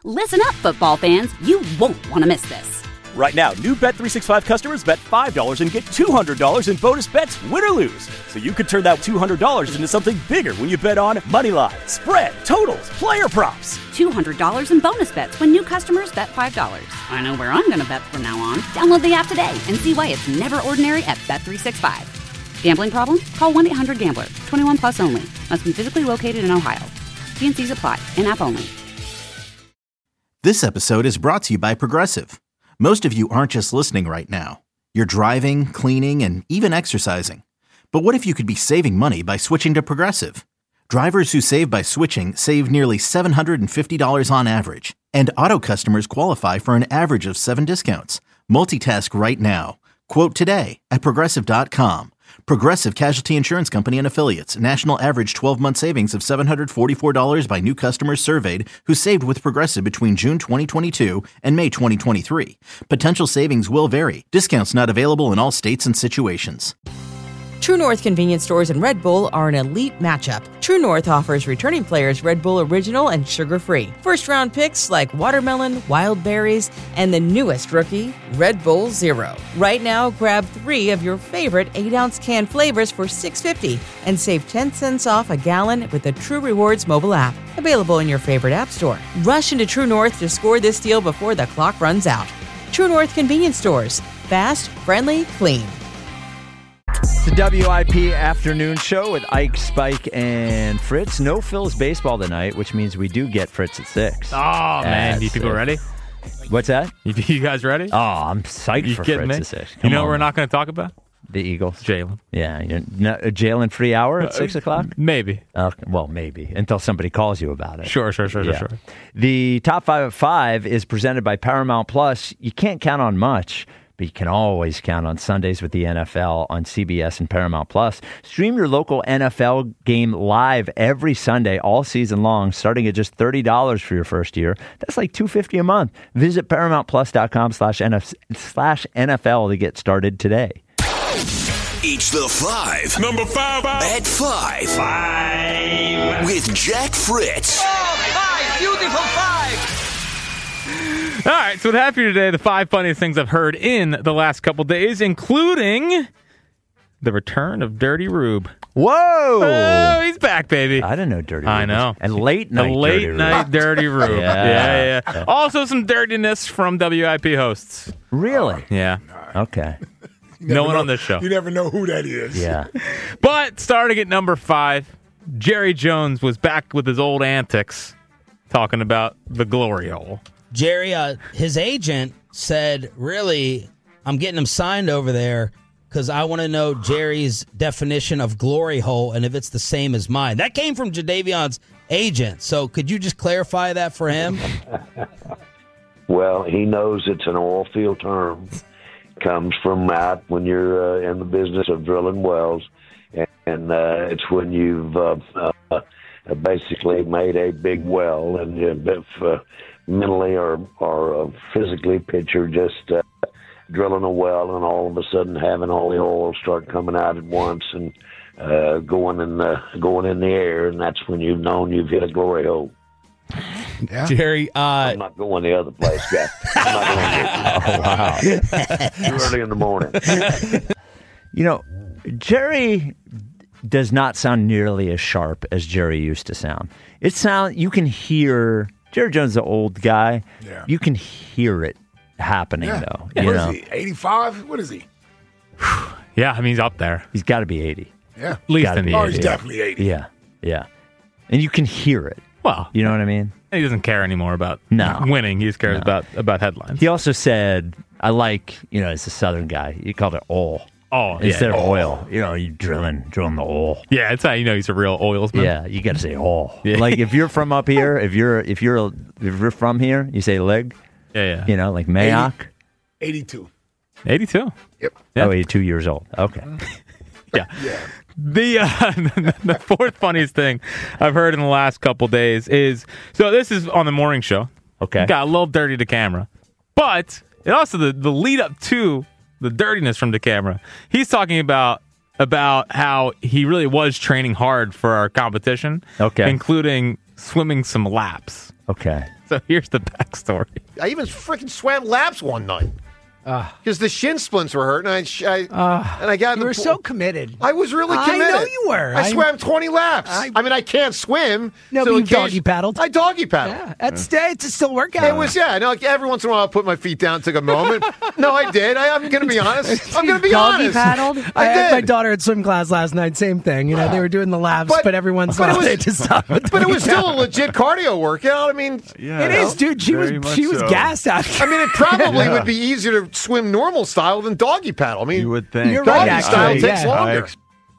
Listen up, football fans. You won't want to miss this. Right now, new Bet365 customers bet $5 and get $200 in bonus bets, win or lose. So you could turn that $200 into something bigger when you bet on money line, spread, totals, player props. $200 in bonus bets when new customers bet $5. I know where I'm going to bet from now on. Download the app today and see why it's never ordinary at Bet365. Gambling problem? Call 1-800-GAMBLER. 21 plus only. Must be physically located in Ohio. T&Cs apply. In-app only. This episode is brought to you by Progressive. Most of you aren't just listening right now. You're driving, cleaning, and even exercising. But what if you could be saving money by switching to Progressive? Drivers who save by switching save nearly $750 on average. And auto customers qualify for an average of 7 discounts. Multitask right now. Quote today at Progressive.com. Progressive Casualty Insurance Company and Affiliates. National average 12-month savings of $744 by new customers surveyed who saved with Progressive between June 2022 and May 2023. Potential savings will vary. Discounts not available in all states and situations. True North convenience stores and Red Bull are an elite matchup. True North offers returning players Red Bull Original and sugar-free. First-round picks like watermelon, wild berries, and the newest rookie, Red Bull Zero. Right now, grab 3 of your favorite 8-ounce can flavors for $6.50 and save 10 cents off a gallon with the True Rewards mobile app. Available in your favorite app store. Rush into True North to score this deal before the clock runs out. True North convenience stores. Fast, friendly, clean. The WIP afternoon show with Ike, Spike, and Fritz. No Phil's baseball tonight, which means we do get Fritz at 6. Oh, man. You people ready? What's that? You guys ready? Oh, I'm psyched for Fritz at 6. You know what we're not going to talk about? The Eagles. Jalen. Yeah. A Jalen free hour at 6 o'clock? Maybe. Well, maybe. Until somebody calls you about it. Sure. The Top 5 at 5 is presented by Paramount Plus. You can't count on much, but you can always count on Sundays with the NFL on CBS and Paramount Plus. Stream your local NFL game live every Sunday all season long, starting at just $30 for your first year. That's like $250 a month. Visit ParamountPlus.com/NFL to get started today. It's the 5. Number 5. At 5. 5. With Jack Fritz. Oh, 5. Beautiful 5. All right, so with Happy today, the 5 funniest things I've heard in the last couple days, including the return of Dirty Rube. Whoa! Oh, he's back, baby. I didn't know Dirty Rube. I know. And late night Dirty Rube. Yeah. Also some dirtiness from WIP hosts. Really? Yeah. Okay. No one on this show. You never know who that is. Yeah. But starting at number 5, Jerry Jones was back with his old antics, talking about the glory hole. Jerry, his agent said, really, I'm getting him signed over there because I want to know Jerry's definition of glory hole and if it's the same as mine. That came from Jadavion's agent. So could you just clarify that for him? Well, he knows it's an oil field term. Comes from out when you're in the business of drilling wells. And it's when you've basically made a big well and if mentally or physically picture just drilling a well and all of a sudden having all the oil start coming out at once and going in the air, and that's when you've known you've hit a glory hole. Yeah. Jerry, I'm not going the other place, guys. I'm not going too early in the morning. Jerry does not sound nearly as sharp as Jerry used to sound. You can hear. Jerry Jones is an old guy. Yeah. You can hear it happening, though. Yeah. What is he, 85? What is he? Yeah, I mean, he's up there. He's got to be 80. Yeah. At least in the 80s. Oh, he's definitely 80. Yeah. And you can hear it. Well. You know what I mean? He doesn't care anymore about winning. He just cares about headlines. He also said, I like, as a Southern guy, he called it oil. Oh, instead of oil. You drilling the oil. Yeah, it's how you know he's a real oilsman. Yeah, you got to say oil. Yeah. Like if you're from up here, if you're from here, you say leg. Yeah. Like Mayock. 82. 82. Yep. Yeah. Oh, 82 years old. Okay. Yeah. The fourth funniest thing I've heard in the last couple days is, so this is on the morning show. Okay. Got a little dirty to camera. But it also the lead up to the dirtiness from the camera. He's talking about how he really was training hard for our competition. Okay. Including swimming some laps. Okay. So here's the backstory. I even freaking swam laps one night. Because the shin splints were hurt, and I got. You were so committed. I was really committed. I know you were. I swam 20 laps. I mean, I can't swim. No, so but you doggy paddled. I doggy paddled. Yeah, it's a still workout. It was, yeah. No, like every once in a while, I put my feet down, took a moment. No, I did. I'm going to be honest. I'm going to be honest. Paddled? I had my daughter at swim class last night. Same thing. You know, they were doing the laps, but every once in a while they just stopped. But it was still a legit cardio workout. I mean, it is, dude. She was gassed out. I mean, it probably would be easier to swim normal style than doggy paddle. I mean, you would think. You're doggy right, style actually. takes longer.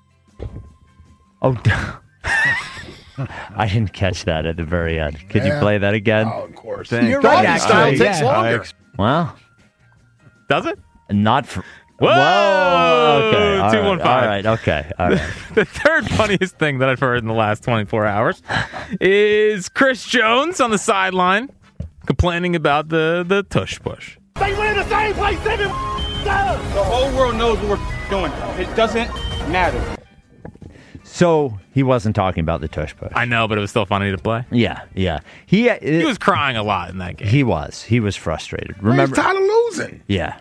I didn't catch that at the very end. Could you play that again? Oh, of course. You're Doggy right, style actually. takes longer. Well, Does it? not for. Whoa! Okay. All 215. right. Okay. All right. The third funniest thing that I've heard in the last 24 hours is Chris Jones on the sideline complaining about the tush push. They live in the same place every time. The whole world knows what we're doing. It doesn't matter. So he wasn't talking about the tush push. I know, but it was still funny to play. Yeah. He was crying a lot in that game. He was frustrated. He's Remember? tired of losing. Yeah.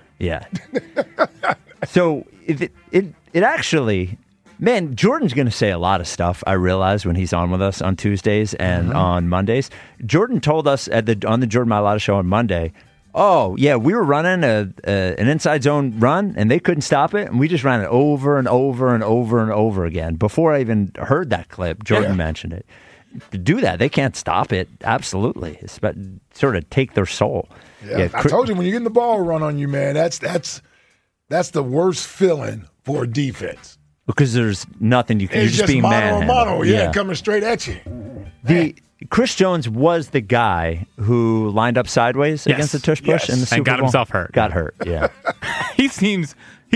So it actually, man, Jordan's going to say a lot of stuff. I realize when he's on with us on Tuesdays and on Mondays. Jordan told us on the Jordan Mailata show on Monday. Oh yeah, we were running an inside zone run, and they couldn't stop it, and we just ran it over and over and over and over again. Before I even heard that clip, Jordan mentioned it. To do that, they can't stop it. Absolutely, it's about, sort of take their soul. Yeah, I told you when you're getting the ball run on you, man, that's the worst feeling for a defense. Because there's nothing you can. It's You're just being mono, coming straight at you. Chris Jones was the guy who lined up sideways against the tush push in the Super Bowl. And got himself hurt. Got hurt, yeah. He seems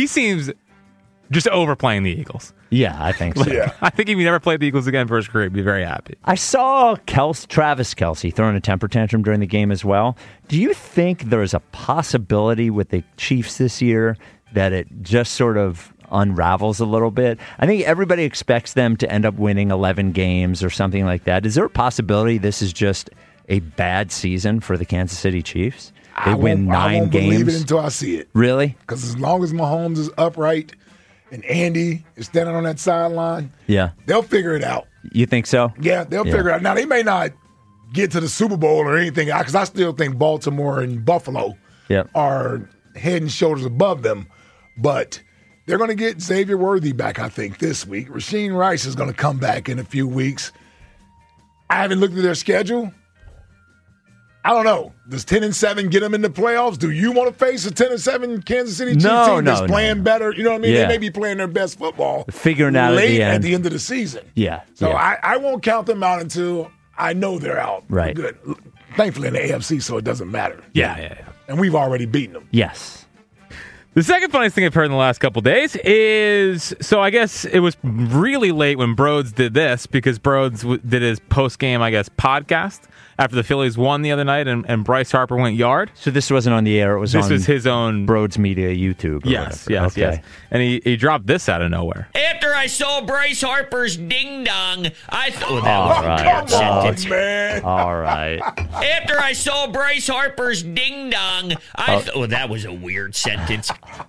just overplaying the Eagles. Yeah, I think so. Yeah. I think if he never played the Eagles again for his career, he'd be very happy. I saw Travis Kelce throwing a temper tantrum during the game as well. Do you think there's a possibility with the Chiefs this year that it just sort of unravels a little bit? I think everybody expects them to end up winning 11 games or something like that. Is there a possibility this is just a bad season for the Kansas City Chiefs? They win 9 I won't games. believe it until I see it. Really? Because as long as Mahomes is upright and Andy is standing on that sideline, they'll figure it out. You think so? Yeah, they'll figure it out. Now, they may not get to the Super Bowl or anything, because I still think Baltimore and Buffalo are head and shoulders above them. But they're going to get Xavier Worthy back, I think, this week. Rasheed Rice is going to come back in a few weeks. I haven't looked at their schedule. I don't know. Does 10-7 get them in the playoffs? Do you want to face a 10-7 Kansas City Chiefs team that's playing better? You know what I mean? Yeah. They may be playing their best football. Figuring out late at the end of the season. Yeah. So I won't count them out until I know they're out. Right. Good. Thankfully in the AFC, so it doesn't matter. Yeah. And we've already beaten them. Yes. The second funniest thing I've heard in the last couple of days is, so I guess it was really late when Broads did this, because Broads did his post-game, I guess, podcast after the Phillies won the other night and Bryce Harper went yard. So this wasn't on the air. It was This was his own Broads Media YouTube. Yes. Okay. And he dropped this out of nowhere. After I saw Bryce Harper's ding-dong, I thought that was a weird sentence. Man. All right. After I saw Bryce Harper's ding-dong, I thought that was a weird sentence.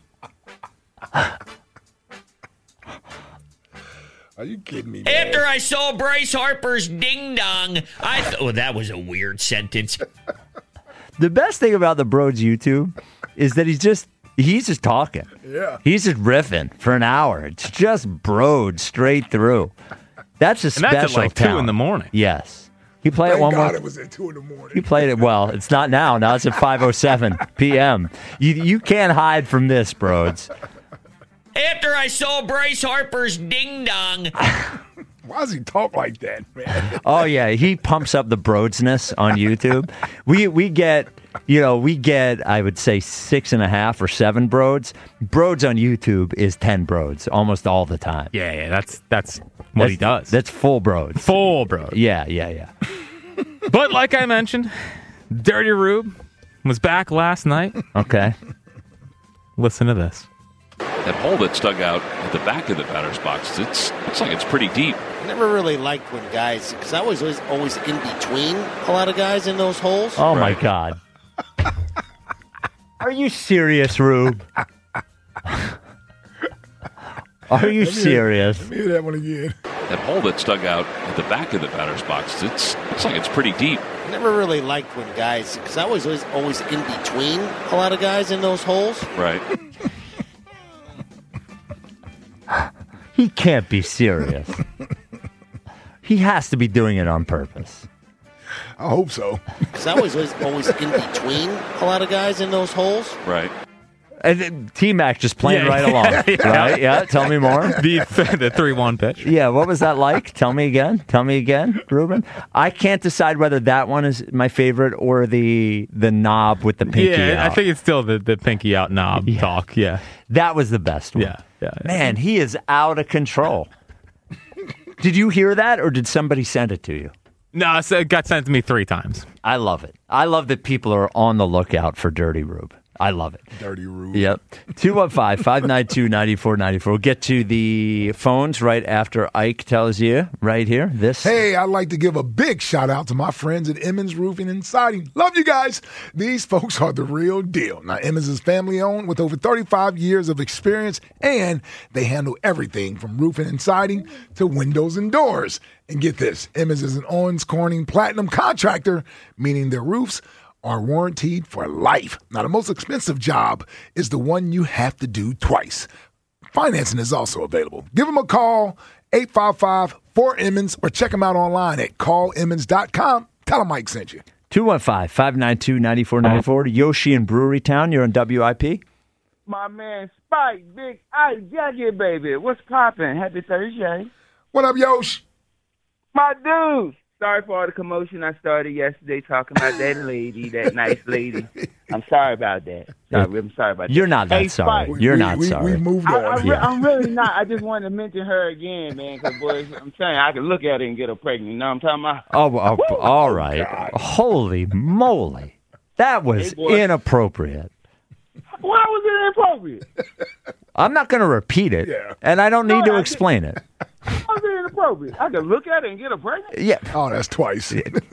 Are you kidding me, man? After I saw Bryce Harper's ding-dong, I thought that was a weird sentence. The best thing about the Broads YouTube is that he's just talking. Yeah. He's just riffing for an hour. It's just Broads straight through. That's a And special that's at like 2 talent. in the morning. Yes. You play it Thank one God more. it was at 2 in the morning. You played it well. It's not now. Now it's at 5:07 p.m. You can't hide from this, Broads. After I saw Bryce Harper's ding-dong. Why does he talk like that, man? Oh yeah, he pumps up the Broadsness on YouTube. We get I would say 6.5 or 7 Broads. Broads on YouTube is 10 Broads almost all the time. Yeah, that's what he does. That's full Broads. Full Broads. Yeah. But like I mentioned, Dirty Rube was back last night. Okay. Listen to this. That hole that's dug out at the back of the batter's box, looks like it's pretty deep. I never really liked when guys, because I was always in between a lot of guys in those holes. Oh, my God. Are you serious, Rube? Are you serious? Let me hear that one again. That hole that's dug out at the back of the batter's box, looks like it's pretty deep. I never really liked when guys, because I was always in between a lot of guys in those holes. Right. He can't be serious. He has to be doing it on purpose. I hope so. Because I was always in between a lot of guys in those holes. Right. And T-Mac just playing right along. Right? Yeah, tell me more. The 3-1 pitch. Yeah, what was that like? Tell me again, Ruben. I can't decide whether that one is my favorite or the knob with the pinky out. I think it's still the pinky out knob talk. Yeah. That was the best one. Yeah. Man, he is out of control. Did you hear that, or did somebody send it to you? No, it got sent to me 3 times. I love it. I love that people are on the lookout for Dirty Rube. I love it. Dirty Rube. Yep. 215-592-9494. We'll get to the phones right after Ike tells you right here. Hey, I'd like to give a big shout out to my friends at Emmons Roofing and Siding. Love you guys. These folks are the real deal. Now, Emmons is family owned with over 35 years of experience, and they handle everything from roofing and siding to windows and doors. And get this, Emmons is an Owens Corning Platinum contractor, meaning their roofs are warranted for life. Now, the most expensive job is the one you have to do twice. Financing is also available. Give them a call, 855-4Emmons, or check them out online at callemmons.com. Tell them Mike sent you. 215-592-9494. Yoshi in Brewery Town, you're on WIP. My man Spike, Big Ike, Jackie, baby. What's poppin'? Happy Thursday. What up, Yosh? My dude. Sorry for all the commotion I started yesterday talking about that lady, that nice lady. I'm sorry about that. I'm sorry about that. You're not that sorry. Spike, You're not sorry. We moved on. I'm really not. I just wanted to mention her again, man, because, boys, I'm saying I can look at her and get her pregnant. You know what I'm talking about? All right. Holy moly. That was inappropriate. Why was it inappropriate? I'm not going to repeat it, and I don't need to explain it. Why was it inappropriate? I can look at her and get her pregnant? Yeah. Oh, that's twice.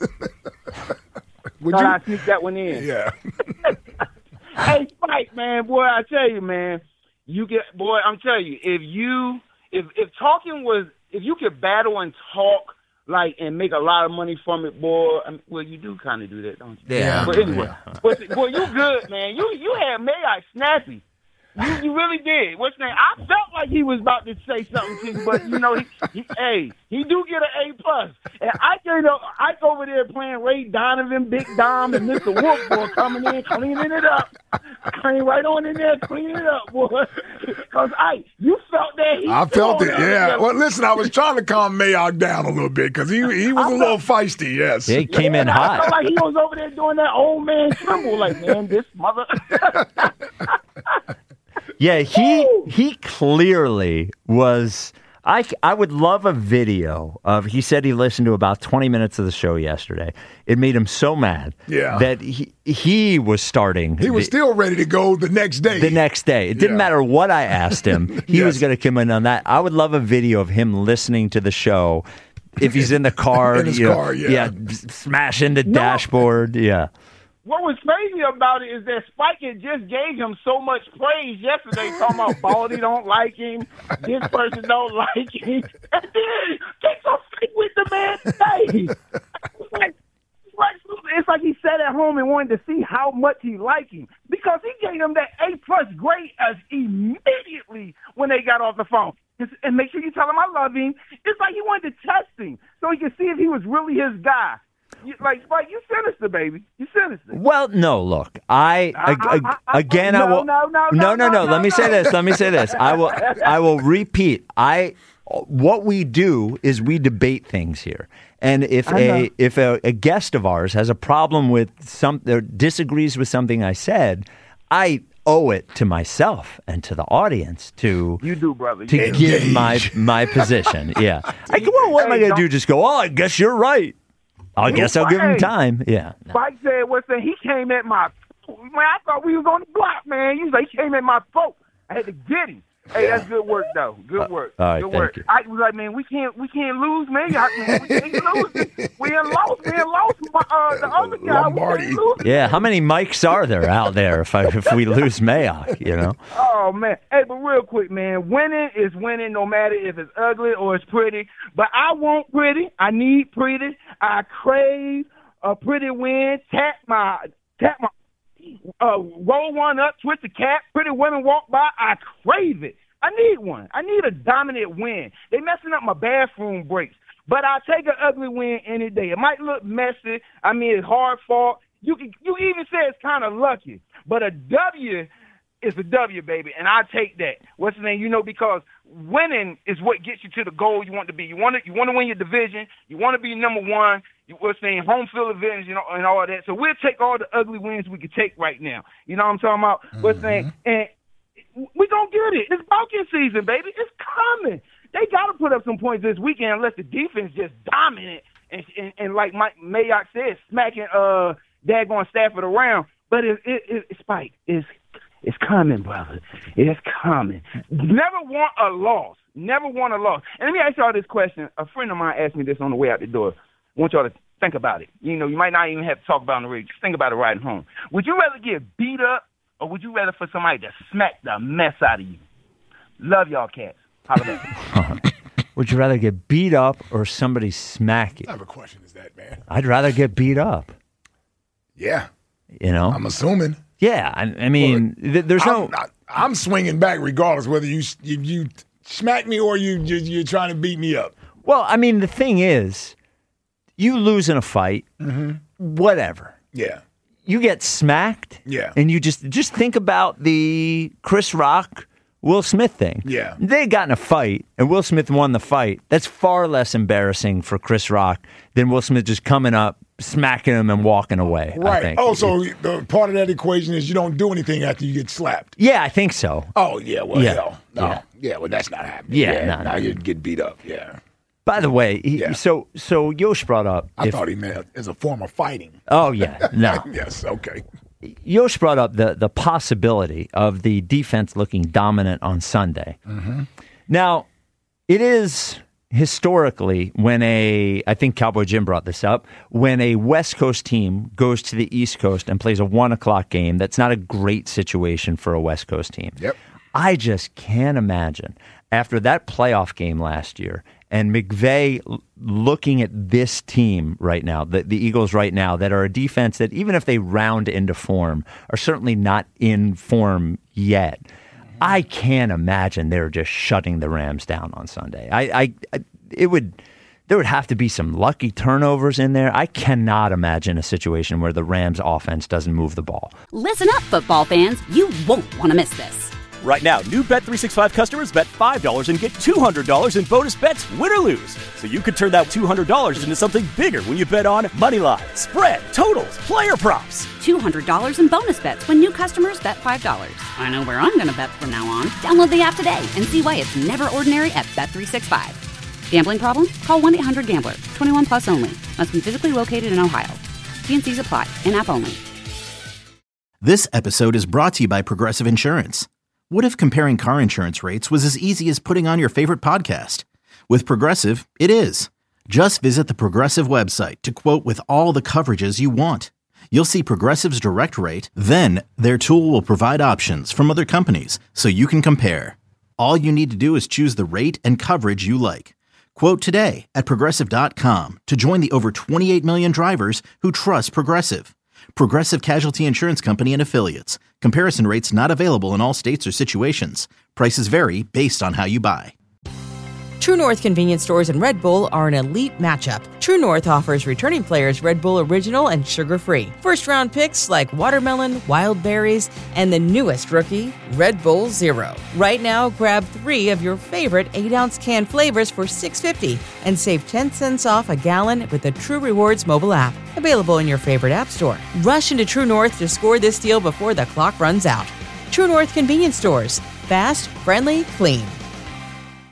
Thought I sneak that one in. Yeah. Hey, Spike, man, boy, I tell you, man, I'm telling you, if talking was, if you could battle and talk, like, and make a lot of money from it, boy, well, you do kind of do that, don't you? Yeah. But anyway, boy, you good, man. You had Mayock snappy. You really did. What's his name? I felt like he was about to say something to you, but, you know, he do get an A+. And I over there playing Ray Donovan, Big Dom, and Mr. Wolf, boy, coming in, cleaning it up. Came right on in there, cleaning it up, boy. Because, you felt that. I felt it, yeah. Well, listen, I was trying to calm Mayock down a little bit because he was a little feisty, yes. He came in hot. I felt like he was over there doing that old man tremble, like, man, this mother... Yeah, he clearly was. I would love a video of. He said he listened to about 20 minutes of the show yesterday. It made him so mad that he was starting. He was still ready to go the next day. It didn't matter what I asked him. He was going to come in on that. I would love a video of him listening to the show. If he's in the car, in his car, smashing the dashboard, What was crazy about it is that Spike had just gave him so much praise yesterday, talking about Baldy don't like him, this person don't like him, and then get so straight with the man today. It's like he sat at home and wanted to see how much he liked him because he gave him that A+ grade as immediately when they got off the phone. And make sure you tell him I love him. It's like he wanted to test him so he could see if he was really his guy. Spike, you sinister, baby. You sinister. Well, no, look, Let me say this. I will repeat. What we do is we debate things here. And if a guest of ours has a problem with or disagrees with something I said, I owe it to myself and to the audience to give my position. Yeah. What am I going to do? Just go, I guess you're right. I guess I'll give him time. Yeah. Spike said, he came at my man, I thought we was on the block, man. He came at my throat. I had to get him. Hey, that's good work, though. Good work. All right, good thank work. you. I was like, man, we can't lose, man. Man, we can't lose. We ain't lost. The other guy. Lombardi. Yeah, how many mics are there out there if we lose Mayock, you know? Oh, man. Hey, but real quick, man, winning is winning no matter if it's ugly or it's pretty. But I want pretty. I need pretty. I crave a pretty win. Tap my roll one up, twist the cap, pretty women walk by. I crave it. I need one. I need a dominant win. They messing up my bathroom breaks. But I'll take an ugly win any day. It might look messy. I mean, it's hard fought. You even say it's kind of lucky. But a W is a W, baby, and I take that. What's the name? Because winning is what gets you to the goal you want to be. You want to win your division. You want to be number one. What's the name? Home field advantage, and all that. So we'll take all the ugly wins we can take right now. You know what I'm talking about? Mm-hmm. What's the name? And we gonna get it. It's Balkan season, baby. It's coming. They got to put up some points this weekend unless the defense just dominant and like Mike Mayock said, smacking daggone Stafford around. But it's Spike. It's coming, brother. It's coming. Never want a loss. Never want a loss. And let me ask y'all this question. A friend of mine asked me this on the way out the door. I want y'all to think about it. You might not even have to talk about it on the radio. Just think about it riding home. Would you rather get beat up or would you rather for somebody to smack the mess out of you? Love y'all cats. Holla back. Would you rather get beat up or somebody smack you? What type of question is that, man? I'd rather get beat up. Yeah. I'm assuming. Yeah, I mean, there's I'm swinging back regardless whether you smack me or you're trying to beat me up. Well, I mean, the thing is, you lose in a fight, whatever. Yeah. You get smacked. Yeah. And you just think about the Chris Rock, Will Smith thing. Yeah. They got in a fight, and Will Smith won the fight. That's far less embarrassing for Chris Rock than Will Smith just coming up, smacking him, and walking away. Right. I think. Oh, so the part of that equation is you don't do anything after you get slapped. Yeah, I think so. Oh, yeah. Well, yeah. hell, no. Yeah. Yeah, well, that's not happening. Yeah, now you get beat up. Yeah. By the way, so Yosh brought up. I thought he meant as a form of fighting. Oh, yeah. No. Yes, okay. Yosh brought up the possibility of the defense looking dominant on Sunday. Mm-hmm. Now, it is historically I think Cowboy Jim brought this up, when a West Coast team goes to the East Coast and plays a 1:00 game, that's not a great situation for a West Coast team. Yep. I just can't imagine after that playoff game last year and McVay looking at this team right now, the Eagles right now, that are a defense that even if they round into form, are certainly not in form yet. I can't imagine they're just shutting the Rams down on Sunday. There would have to be some lucky turnovers in there. I cannot imagine a situation where the Rams offense doesn't move the ball. Listen up, football fans. You won't want to miss this. Right now, new Bet365 customers bet $5 and get $200 in bonus bets, win or lose. So you could turn that $200 into something bigger when you bet on Moneyline, spread, totals, player props. $200 in bonus bets when new customers bet $5. I know where I'm going to bet from now on. Download the app today and see why it's never ordinary at Bet365. Gambling problem? Call 1-800-GAMBLER. 21 plus only. Must be physically located in Ohio. T&Cs apply. In-app only. This episode is brought to you by Progressive Insurance. What if comparing car insurance rates was as easy as putting on your favorite podcast? With Progressive, it is. Just visit the Progressive website to quote with all the coverages you want. You'll see Progressive's direct rate, then their tool will provide options from other companies so you can compare. All you need to do is choose the rate and coverage you like. Quote today at Progressive.com to join the over 28 million drivers who trust Progressive. Progressive Casualty Insurance Company and Affiliates. Comparison rates not available in all states or situations. Prices vary based on how you buy. True North convenience stores and Red Bull are an elite matchup. True North offers returning players Red Bull Original and sugar-free. First-round picks like watermelon, wild berries, and the newest rookie, Red Bull Zero. Right now, grab 3 of your favorite 8-ounce can flavors for $6.50 and save 10 cents off a gallon with the True Rewards mobile app. Available in your favorite app store. Rush into True North to score this deal before the clock runs out. True North convenience stores. Fast, friendly, clean.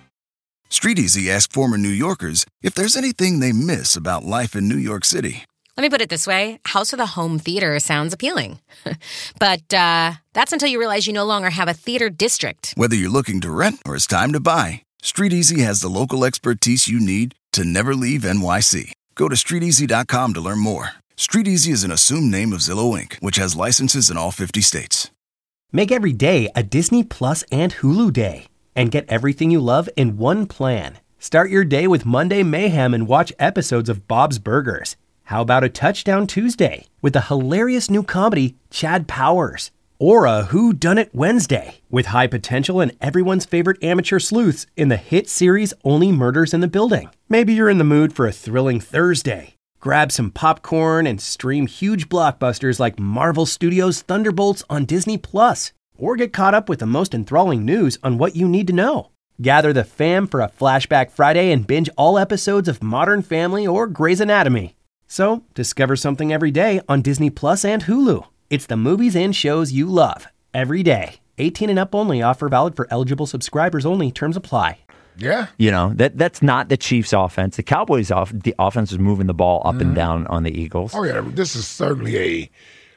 StreetEasy asked former New Yorkers if there's anything they miss about life in New York City. Let me put it this way. House of the Home Theater sounds appealing. But that's until you realize you no longer have a theater district. Whether you're looking to rent or it's time to buy, StreetEasy has the local expertise you need to never leave NYC. Go to StreetEasy.com to learn more. StreetEasy is an assumed name of Zillow Inc., which has licenses in all 50 states. Make every day a Disney Plus and Hulu day. And get everything you love in one plan. Start your day with Monday Mayhem and watch episodes of Bob's Burgers. How about a Touchdown Tuesday with the hilarious new comedy Chad Powers? Or a Whodunit Wednesday with high potential and everyone's favorite amateur sleuths in the hit series Only Murders in the Building. Maybe you're in the mood for a thrilling Thursday. Grab some popcorn and stream huge blockbusters like Marvel Studios' Thunderbolts on Disney+. Or get caught up with the most enthralling news on what you need to know. Gather the fam for a Flashback Friday and binge all episodes of Modern Family or Grey's Anatomy. So, discover something every day on Disney Plus and Hulu. It's the movies and shows you love, every day. 18 and up only. Offer valid for eligible subscribers only. Terms apply. Yeah. You know, that's not the Chiefs' offense. The Cowboys' the offense is moving the ball up and down on the Eagles. Oh, yeah. This is certainly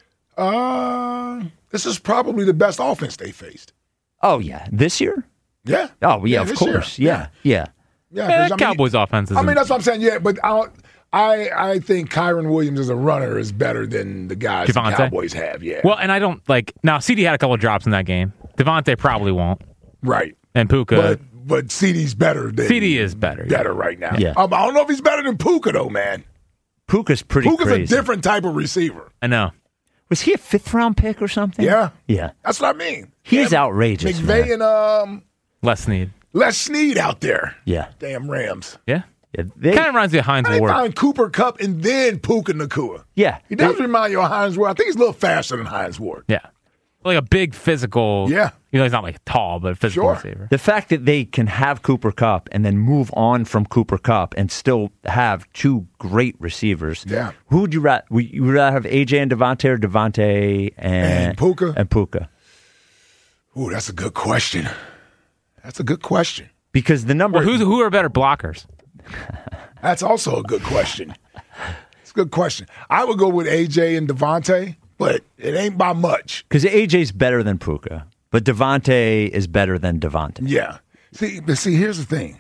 this is probably the best offense they faced. Oh, yeah. This year? Yeah. Oh, yeah, of course. Year. Yeah. The Cowboys' offense is... I mean, that's what I'm saying, yeah, but I think Kyron Williams as a runner is better than the guys the Cowboys have, yeah. Well, and I don't, now, CD had a couple of drops in that game. Devontae probably won't. Right. And Puka... But CD's better than... CD is better. Better right now. Yeah. I don't know if he's better than Puka, though, man. Puka's crazy. A different type of receiver. I know. Was he a 5th-round pick or something? Yeah. Yeah. That's what I mean. He's outrageous, McVay and... Les Snead. Les Snead out there. Yeah. Damn Rams. Yeah. Kind of reminds me of Hines Ward. Find Cooper Kupp and then Puka Nacua. Yeah. He does remind you of Hines Ward. I think he's a little faster than Hines Ward. Yeah. Like a big physical. Yeah. He's not tall, but physical receiver. The fact that they can have Cooper Kupp and then move on from Cooper Kupp and still have two great receivers. Yeah. Who would you rather? You would rather have AJ and Devontae or Devontae and Puka? And Puka. Ooh, that's a good question. Because the number... Well, who are better blockers? That's also a good question. It's a good question. I would go with AJ and Devontae, but it ain't by much. Because AJ's better than Puka, but Devontae is better than Devontae. Yeah. See, here's the thing.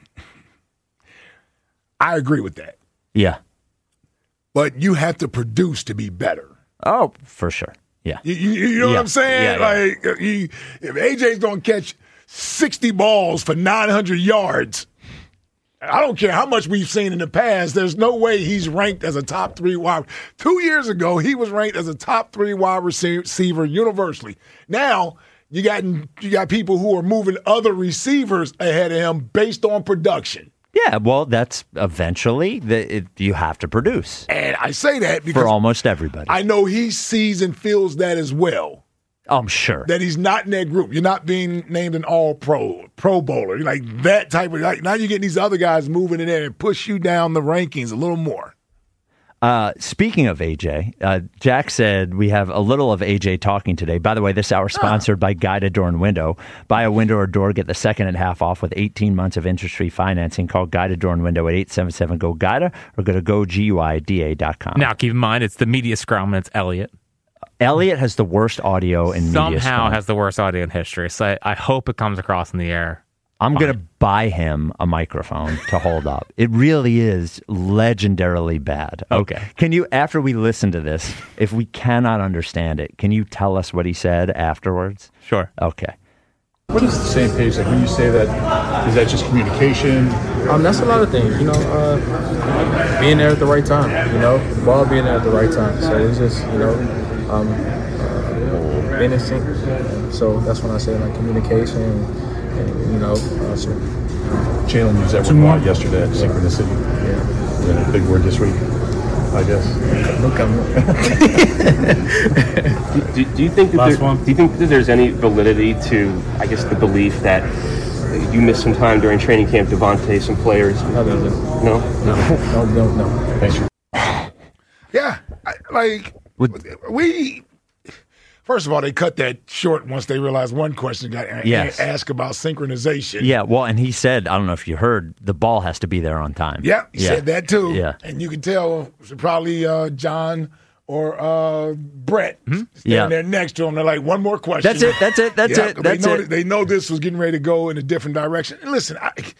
I agree with that. Yeah. But you have to produce to be better. Oh, for sure. Yeah. You know what I'm saying? Yeah. If AJ's going to catch 60 balls for 900 yards, I don't care how much we've seen in the past, there's no way he's ranked as a top 3 wide. 2 years ago, he was ranked as a top 3 wide receiver universally. Now, you got people who are moving other receivers ahead of him based on production. Yeah, well, that's eventually you have to produce. And I say that because for almost everybody. I know he sees and feels that as well. I'm sure. That he's not in that group. You're not being named an all-pro, Pro Bowler. You're like that type of, now you're getting these other guys moving in there and push you down the rankings a little more. Speaking of AJ, Jack said we have a little of AJ talking today. By the way, this hour sponsored by Guided Door and Window. Buy a window or door, get the second and half off with 18 months of interest-free financing. Call Guided Door and Window at 877-GO-GUIDA or go to GoGUIDA.com. Now, keep in mind, it's the media scrum and it's Elliot. Elliot has the worst audio in media scrum. Somehow has the worst audio in history. So I hope it comes across in the air. I'm going to buy him a microphone to hold up. It really is legendarily bad. Okay. Can you, after we listen to this, if we cannot understand it, can you tell us what he said afterwards? Sure. Okay. What is the same page? Like when you say that, is that just communication? That's a lot of things, being there at the right time, the ball being there at the right time. So it's just, being in sync. So that's when I say like communication and Jalen used that word a lot yesterday at Synchronicity. Yeah. And a big word this week, I guess. Look at me. Do you think that there's any validity to, I guess, the belief that you missed some time during training camp, Devontae, some players? No. Thanks. Yeah, First of all, they cut that short once they realized one question got asked about synchronization. Yeah, well, and he said, I don't know if you heard, the ball has to be there on time. Yeah, he said that too. Yeah. And you can tell probably John or Brett standing there next to him. They're like, one more question. That's it. They know this was getting ready to go in a different direction. And listen,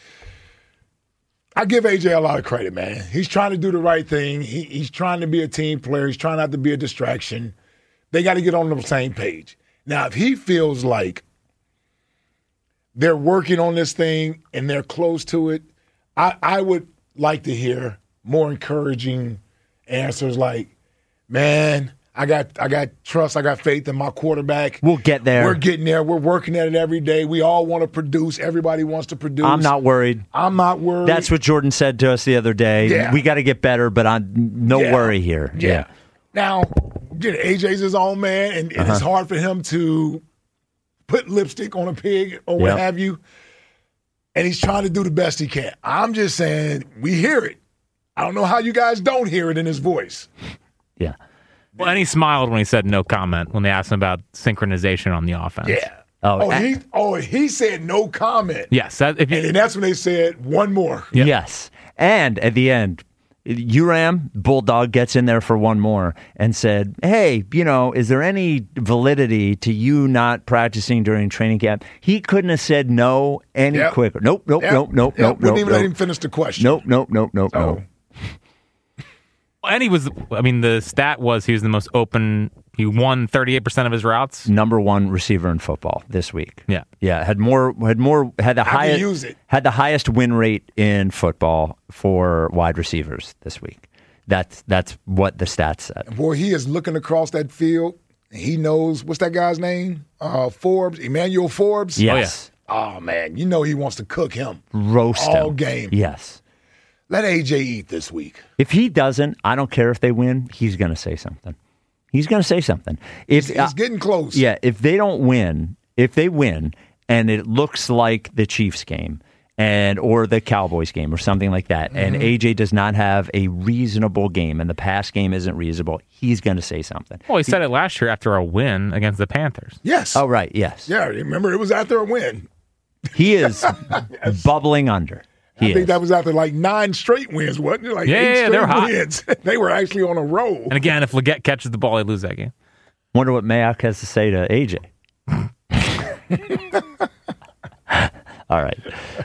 I give AJ a lot of credit, man. He's trying to do the right thing. He's trying to be a team player. He's trying not to be a distraction. They got to get on the same page. Now, if he feels like they're working on this thing and they're close to it, I would like to hear more encouraging answers like, man, I got trust, I got faith in my quarterback. We'll get there. We're getting there. We're working at it every day. We all want to produce. Everybody wants to produce. I'm not worried. That's what Jordan said to us the other day. Yeah. We got to get better, but no worry here. Yeah. Now, AJ's his own man, and it's hard for him to put lipstick on a pig or what have you. And he's trying to do the best he can. I'm just saying, we hear it. I don't know how you guys don't hear it in his voice. Yeah. Well, and he smiled when he said no comment when they asked him about synchronization on the offense. Yeah. He said no comment. Yes. And that's when they said one more. Yep. Yes. And at the end, Uram, Bulldog, gets in there for one more and said, hey, is there any validity to you not practicing during training camp? He couldn't have said no any quicker. Nope. Wouldn't even let him finish the question. Nope. And the stat was he was the most open. He won 38% of his routes. Number one receiver in football this week. Yeah. Had the highest win rate in football for wide receivers this week. That's what the stats said. Boy, he is looking across that field. He knows, what's that guy's name? Forbes, Emmanuel Forbes. Yes. Oh man, he wants to cook him. Roast all him. game. Yes. Let AJ eat this week. If he doesn't, I don't care if they win. He's going to say something. He's getting close. Yeah, if they win, and it looks like the Chiefs game or the Cowboys game or something like that, and AJ does not have a reasonable game and the pass game isn't reasonable, he's going to say something. Well, he said it last year after a win against the Panthers. Yes. Oh, right, yes. Yeah, remember, it was after a win. He is bubbling under. I think that was after like 9 straight wins, wasn't it? Like 8 straight wins. They were actually on a roll. And again, if Leggett catches the ball, they lose that game. Wonder what Mayock has to say to AJ. All right.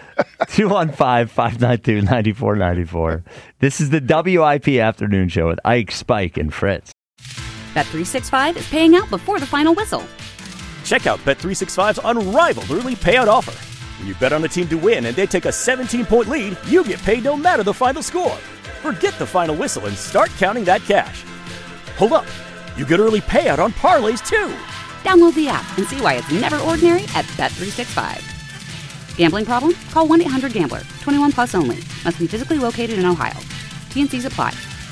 215-592-9494. This is the WIP Afternoon Show with Ike, Spike, and Fritz. Bet365 is paying out before the final whistle. Check out Bet365's unrivaled early payout offer. When you bet on a team to win and they take a 17-point lead, you get paid no matter the final score. Forget the final whistle and start counting that cash. Hold up. You get early payout on parlays, too. Download the app and see why it's never ordinary at Bet365. Gambling problem? Call 1-800-GAMBLER. 21 plus only. Must be physically located in Ohio. T&Cs apply.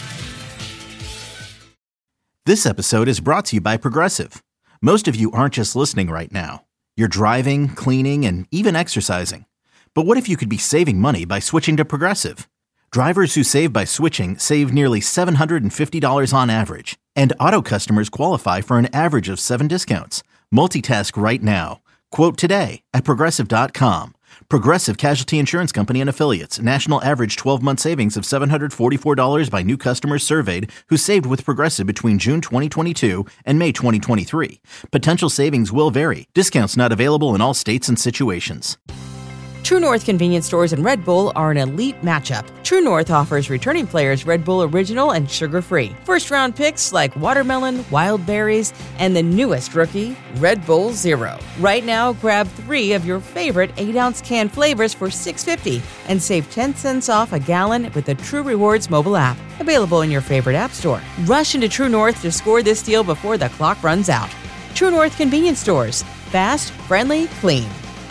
This episode is brought to you by Progressive. Most of you aren't just listening right now. You're driving, cleaning, and even exercising. But what if you could be saving money by switching to Progressive? Drivers who save by switching save nearly $750 on average. And auto customers qualify for an average of 7 discounts. Multitask right now. Quote today at Progressive.com. Progressive Casualty Insurance Company and Affiliates. National average 12-month savings of $744 by new customers surveyed who saved with Progressive between June 2022 and May 2023. Potential savings will vary. Discounts not available in all states and situations. True North convenience stores and Red Bull are an elite matchup. True North offers returning players Red Bull Original and sugar-free. First-round picks like watermelon, wild berries, and the newest rookie, Red Bull Zero. Right now, grab 3 of your favorite 8-ounce can flavors for $6.50 and save 10 cents off a gallon with the True Rewards mobile app. Available in your favorite app store. Rush into True North to score this deal before the clock runs out. True North convenience stores. Fast, friendly, clean.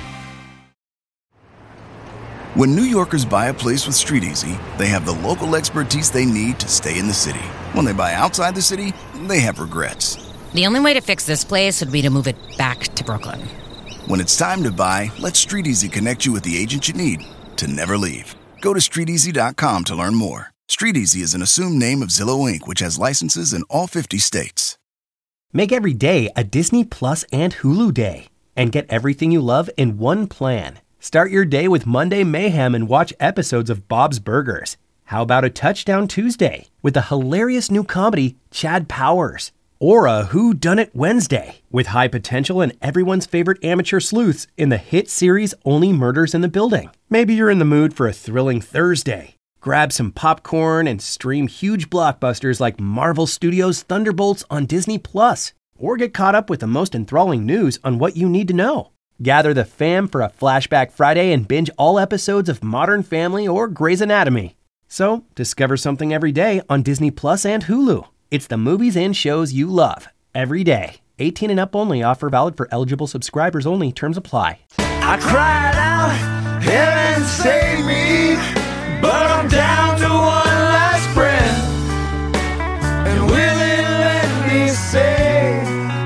When New Yorkers buy a place with StreetEasy, they have the local expertise they need to stay in the city. When they buy outside the city, they have regrets. The only way to fix this place would be to move it back to Brooklyn. When it's time to buy, let StreetEasy connect you with the agent you need to never leave. Go to StreetEasy.com to learn more. StreetEasy is an assumed name of Zillow Inc., which has licenses in all 50 states. Make every day a Disney Plus and Hulu day. And get everything you love in one plan. Start your day with Monday Mayhem and watch episodes of Bob's Burgers. How about a Touchdown Tuesday with the hilarious new comedy Chad Powers? Or a Who Done It Wednesday with high potential and everyone's favorite amateur sleuths in the hit series Only Murders in the Building. Maybe you're in the mood for a thrilling Thursday. Grab some popcorn and stream huge blockbusters like Marvel Studios' Thunderbolts on Disney+. Or get caught up with the most enthralling news on what you need to know. Gather the fam for a Flashback Friday and binge all episodes of Modern Family or Grey's Anatomy. So, discover something every day on Disney Plus and Hulu. It's the movies and shows you love, every day. 18 and up only. Offer valid for eligible subscribers only. Terms apply. I cried out, heaven save me, but I'm down to one last breath. And will it let me say,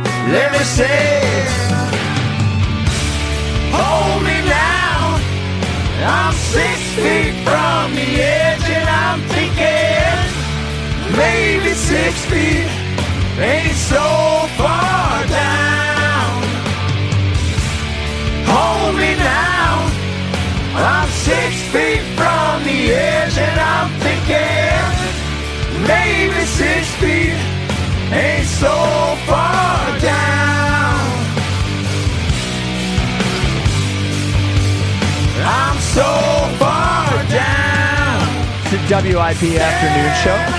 hold me now. I'm 6 feet from the edge and I'm thinking maybe 6 feet ain't so far down. Hold me now. I'm 6 feet from the edge and I'm thinking maybe 6 feet ain't so far down. I'm so far down. It's the WIP afternoon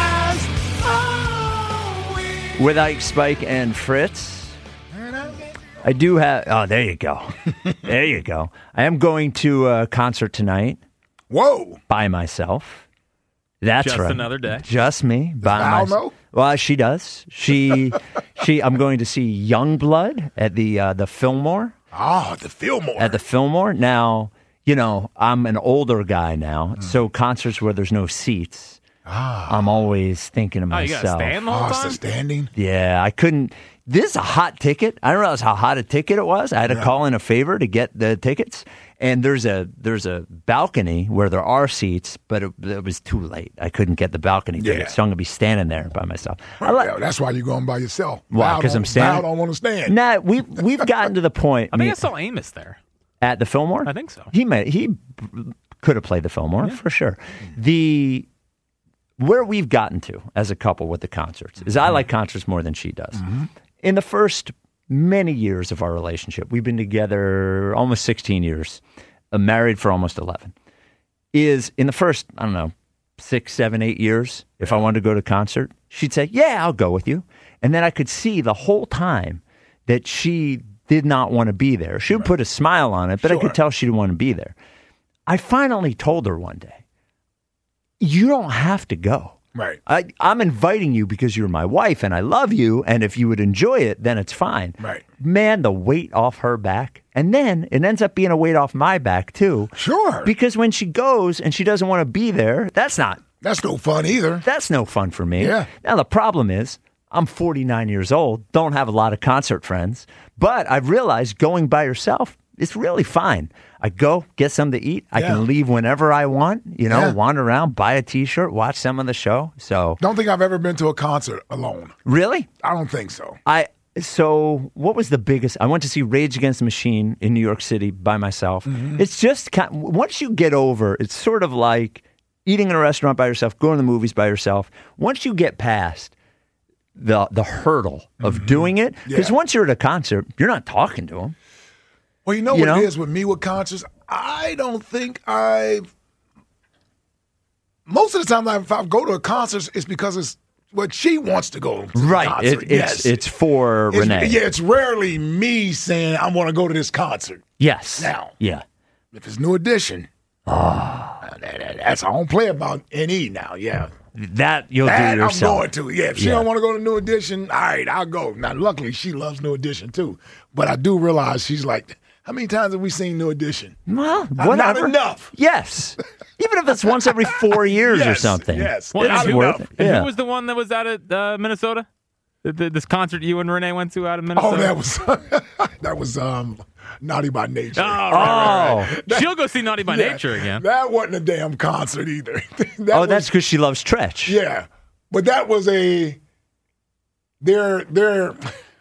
show with Ike, Spike, and Fritz. I do have... Oh, there you go. There you go. I am going to a concert tonight. Whoa. By myself. That's just right. Another day. Just me. By myself. Well, she does. I'm going to see Youngblood at the Fillmore. Ah, the Fillmore. At the Fillmore. Now, you know, I'm an older guy now, so concerts where there's no seats, I'm always thinking to myself. You gotta stand the whole time? It's the standing? Yeah, I couldn't. This is a hot ticket. I didn't realize how hot a ticket it was. I had to call in a favor to get the tickets. And there's a balcony where there are seats, but it was too late. I couldn't get the balcony ticket, so I'm going to be standing there by myself. That's why you're going by yourself. Why? Because I'm standing? I don't want to stand. Nah, we've gotten to the point. I think I saw Amos there. At the Fillmore? I think so. He could have played the Fillmore, for sure. Where we've gotten to as a couple with the concerts is I like concerts more than she does. Mm-hmm. In the first many years of our relationship, we've been together almost 16 years, married for almost 11, is in the first, 6, 7, 8 years, if I wanted to go to a concert, she'd say, yeah, I'll go with you. And then I could see the whole time that she did not want to be there. She would put a smile on it, but I could tell she didn't want to be there. I finally told her one day, you don't have to go. Right. I'm inviting you because you're my wife and I love you, and if you would enjoy it, then it's fine. Right. Man, the weight off her back. And then it ends up being a weight off my back, too. Sure. Because when she goes and she doesn't want to be there, that's no fun either. That's no fun for me. Yeah. Now, the problem is, I'm 49 years old, don't have a lot of concert friends, but I've realized going by yourself is really fine. I go, get something to eat. I can leave whenever I want, wander around, buy a T-shirt, watch some of the show. So, don't think I've ever been to a concert alone. Really? I don't think so. So what was the biggest? I went to see Rage Against the Machine in New York City by myself. Mm-hmm. It's just, once you get over, it's sort of like eating in a restaurant by yourself, going to the movies by yourself. Once you get past the hurdle of doing it, because once you're at a concert, you're not talking to them. Well, you know what it is with me with concerts? I don't think most of the time if I go to a concert, it's because it's what she wants to go to the concert. It's for Renee. Yeah, it's rarely me saying I want to go to this concert. Yes. Now, yeah. If it's New Edition, that's I don't play about NE now, yeah. That you'll do yourself. I'm going to, yeah. If she don't want to go to New Edition, all right, I'll go. Now, luckily, she loves New Edition, too. But I do realize she's like, how many times have we seen New Edition? Well, whatever. Not enough. Yes. Even if it's once every 4 years or something. Yes. Well, it's worth it. And who was the one that was out at Minnesota? This concert you and Renee went to out of Minnesota? Oh, that was Naughty by Nature. Right. She'll go see Naughty by Nature again. That wasn't a damn concert either. That's because she loves Tretch. Yeah. But that was their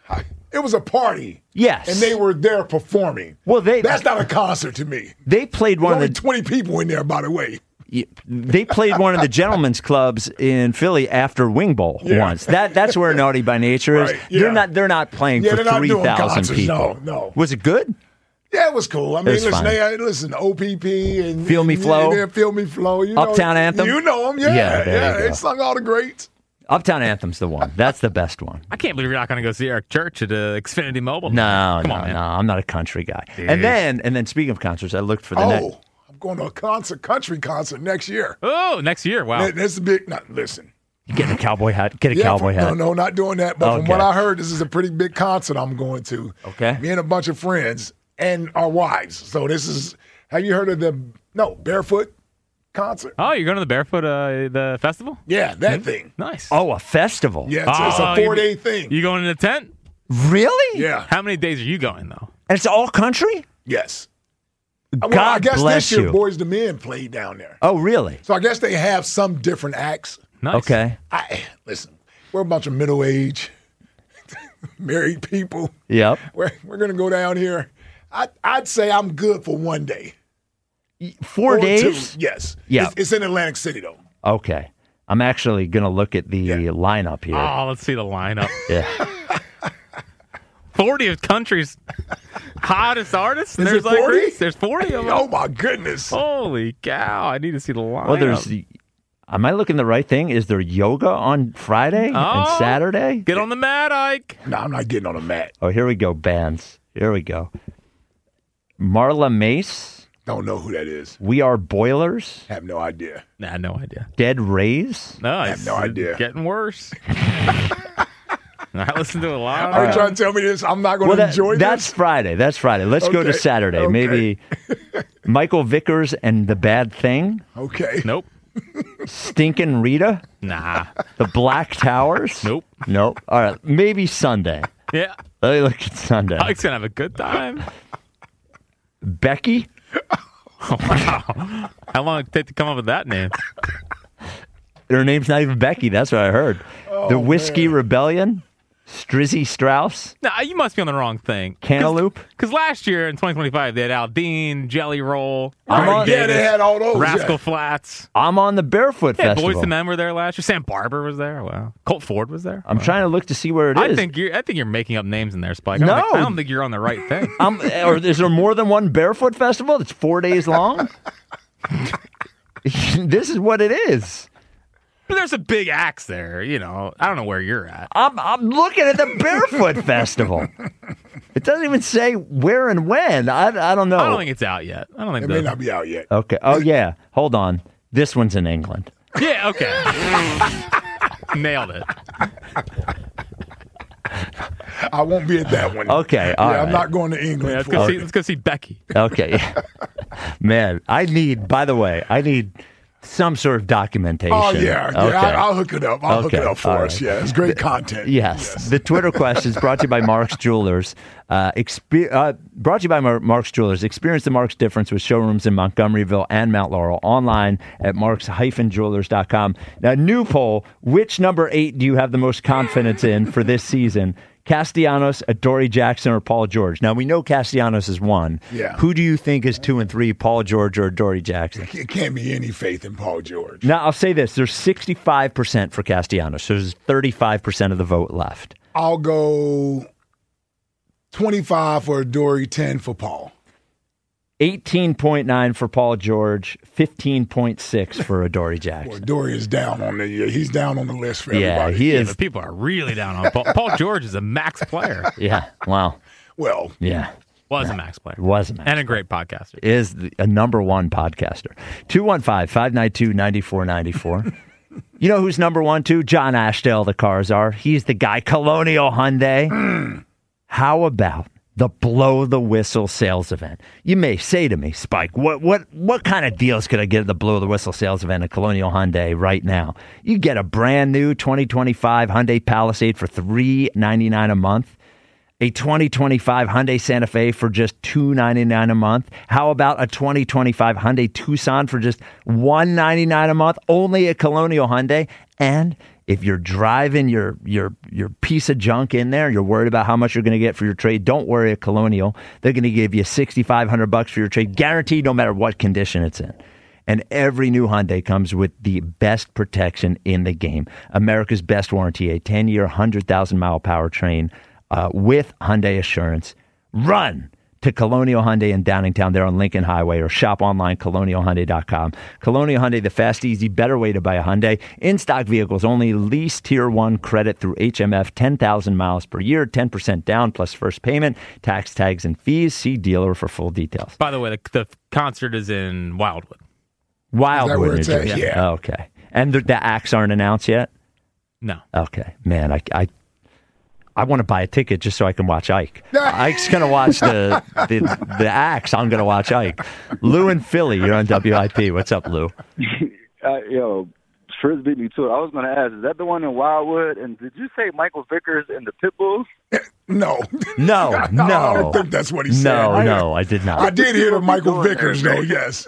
It was a party. Yes. And they were there performing. Well, that's not a concert to me. They played one of the 20 people in there, by the way. They played one of the gentlemen's clubs in Philly after Wing Bowl once. That's where Naughty by Nature is. Right, yeah. They're not playing Yeah, for they're not doing 3,000 concerts, people. no. Was it good? Yeah, it was cool. I mean, was listen, fine. listen, OPP and Feel Me Flow? Yeah, Feel Me Flow. You Uptown know, Anthem? You know them, Yeah, there you go. They sung all the greats. Uptown Anthem's the one. That's the best one. I can't believe you're not going to go see Eric Church at Xfinity Mobile. No, Come on, man. I'm not a country guy. Dude. And then speaking of concerts, I looked for the next. I'm going to a country concert next year. Oh, next year. Wow. That's a big. Listen. You get a cowboy hat. Get a cowboy hat. No, not doing that. But from Okay. what I heard, this is a pretty big concert I'm going to. Okay. Me and a bunch of friends and our wives. So this is. Have you heard of the Barefoot concert? Oh, you're going to the Barefoot the festival? Yeah, that thing. Nice. Oh, a festival. Yeah, it's a 4-day thing. You going in a tent? Really? Yeah. How many days are you going though? And it's all country? Yes. God Well, I guess bless this year you. Boys to Men played down there. Oh, really? So I guess they have some different acts. Nice. Okay. Listen, we're a bunch of middle-aged, married people. Yep. We're going to go down here. I'd say I'm good for 1 day. 4 Or days? 2, yes. Yeah. It's in Atlantic City, though. Okay. I'm actually going to look at the lineup here. Oh, let's see the lineup. Yeah. 40 of country's hottest artists. Is There's it like 40? Reese. There's 40 of them. Oh, my goodness. Holy cow. I need to see the lineup. Well, there's. Am I looking the right thing? Is there yoga on Friday and Saturday? Get on the mat, Ike. No, I'm not getting on the mat. Oh, here we go, bands. Here we go. Marla Mace. Don't know who that is. We Are Boilers. Have no idea. Nah, no idea. Dead Rays. No, I have no idea. Getting worse. I listen to a lot. Are you trying to tell me this? I'm not going to enjoy this? That's Friday. That's Friday. Let's go to Okay. Saturday. Okay. Maybe Michael Vickers and the Bad Thing. Okay. Nope. Stinkin' Rita. Nah. The Black Towers. Nope. Nope. All right. Maybe Sunday. Yeah. Let me look at Sunday. Ike's going to have a good time. Becky. Oh, wow. How long did it take to come up with that name? Her name's not even Becky. That's what I heard. The Whiskey Rebellion. Strizzy Strauss. Nah, you must be on the wrong thing. Cantaloupe. Because last year in 2025, they had Aldean, Jelly Roll, I'm Greg on- Yeah, Davis, they had all those. Rascal yeah. Flats. I'm on the Barefoot Yeah, Festival. Boys to Men were there last year. Sam Barber was there. Wow. Colt Ford was there. I'm Wow. trying to look to see where it is. I think you're making up names in there, Spike. No. I don't think you're on the right thing. Or is there more than one Barefoot Festival that's 4 days long? This is what it is. But there's a big axe there. You know, I don't know where you're at. I'm looking at the Barefoot Festival. It doesn't even say where and when. I don't know. I don't think it's out yet. I don't think It may not be out yet. Okay. Oh, yeah. Hold on. This one's in England. Yeah, okay. Nailed it. I won't be at that one. Okay, all I'm right. not going to England. Yeah, for it. let's go see Becky. Okay. Man, I need some sort of documentation. Oh, yeah. Okay. I'll hook it up. I'll hook it Okay, up for all us. right. Yeah, it's great content. Yes. The Twitter question is brought to you by Mark's Jewelers. Brought to you by Mark's Jewelers. Experience the Mark's difference with showrooms in Montgomeryville and Mount Laurel. Online at marks-jewelers.com. Now, new poll. Which number 8 do you have the most confidence in for this season? Castellanos, Adoree Jackson, or Paul George? Now, we know Castellanos is 1. Yeah. Who do you think is 2 and 3, Paul George or Adoree Jackson? It can't be any faith in Paul George. Now, I'll say this. There's 65% for Castellanos. So there's 35% of the vote left. I'll go 25 for Dory, 10 for Paul. 18.9 for Paul George, 15.6 for Adoree Jackson. Boy, Dory is down on he's down on the list for Yeah, everybody. he is. But people are really down on Paul. Paul George is a max player. Yeah, wow. Well, Yeah, Was a max player. was a man. And a great podcaster. Is a number 1 podcaster. 215-592-9494. You know who's number 1 too? John Ashdale, the cars are. He's the guy. Colonial Hyundai. How about the blow the whistle sales event? You may say to me, Spike, what kind of deals could I get at the blow the whistle sales event at Colonial Hyundai right now? You get a brand new 2025 Hyundai Palisade for $399 a month. A 2025 Hyundai Santa Fe for just $299 a month. How about a 2025 Hyundai Tucson for just $199 a month? Only at Colonial Hyundai. And If you're driving your piece of junk in there, you're worried about how much you're going to get for your trade, don't worry at Colonial. They're going to give you $6,500 for your trade, guaranteed no matter what condition it's in. And every new Hyundai comes with the best protection in the game. America's best warranty, a 10-year, 100,000-mile powertrain with Hyundai Assurance. Run to Colonial Hyundai in Downingtown. They're on Lincoln Highway, or shop online, colonialhyundai.com. Colonial Hyundai, the fast, easy, better way to buy a Hyundai. In-stock vehicles, only lease Tier 1 credit through HMF, 10,000 miles per year, 10% down plus first payment, tax, tags, and fees. See dealer for full details. By the way, the concert is in Wildwood. Wildwood, New Jersey. Yeah. Okay. And the acts aren't announced yet? No. Okay. Man, I want to buy a ticket just so I can watch Ike. Ike's going to watch the acts. I'm going to watch Ike. Lou in Philly, you're on WIP. What's up, Lou? Yo, Fritz beat me to it. I was going to ask, is that the one in Wildwood? And did you say Michael Vickers and the Pitbulls? No. No. I don't think that's what he said. No, I did not. I did hear the Michael Vickers, though, yes.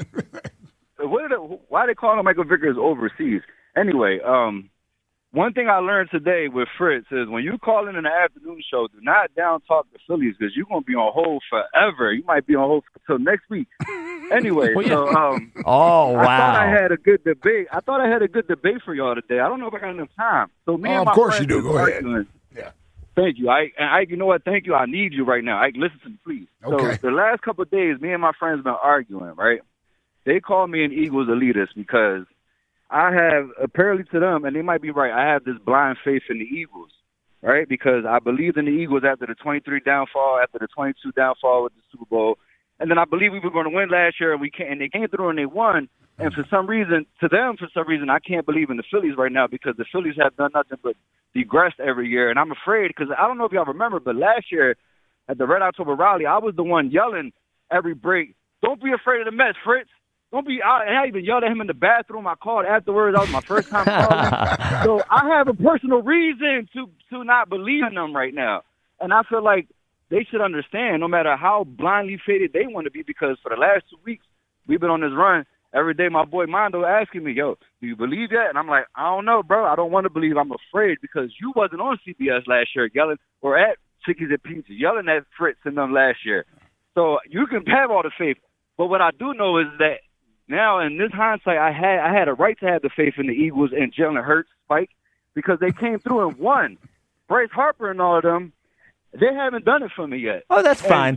Why they call him Michael Vickers overseas? Anyway, one thing I learned today with Fritz is when you call in an afternoon show, do not down talk the Phillies because you're going to be on hold forever. You might be on hold until next week. Anyway, so oh, wow. I thought I had a good debate. I thought I had a good debate for y'all today. I don't know if I got enough time. So me and my of course friends you do. Go ahead. Yeah. Thank you. Ike, you know what? Thank you. I need you right now. Ike, listen to me, please. Okay. So the last couple of days, me and my friends been arguing, right? They call me an Eagles elitist because I have, apparently to them, and they might be right, I have this blind faith in the Eagles, right? Because I believed in the Eagles after the 23 downfall, after the 22 downfall with the Super Bowl. And then I believe we were going to win last year, and they came through and they won. And for some reason, I can't believe in the Phillies right now because the Phillies have done nothing but digress every year. And I'm afraid because I don't know if y'all remember, but last year at the Red October rally, I was the one yelling every break, "Don't be afraid of the Mets, Fritz. Don't be out." And I even yelled at him in the bathroom. I called afterwards. That was my first time calling. So I have a personal reason to not believe in them right now. And I feel like they should understand no matter how blindly faded they want to be, because for the last 2 weeks, we've been on this run. Every day my boy Mondo asking me, "Yo, do you believe that?" And I'm like, "I don't know, bro. I don't want to believe. I'm afraid because you wasn't on CBS last year yelling, or at Chickies and Pizza, yelling at Fritz and them last year. So you can have all the faith. But what I do know is that now, in this hindsight, I had a right to have the faith in the Eagles and Jalen Hurts, Spike, because they came through and won. Bryce Harper and all of them, they haven't done it for me yet. Oh, that's fine.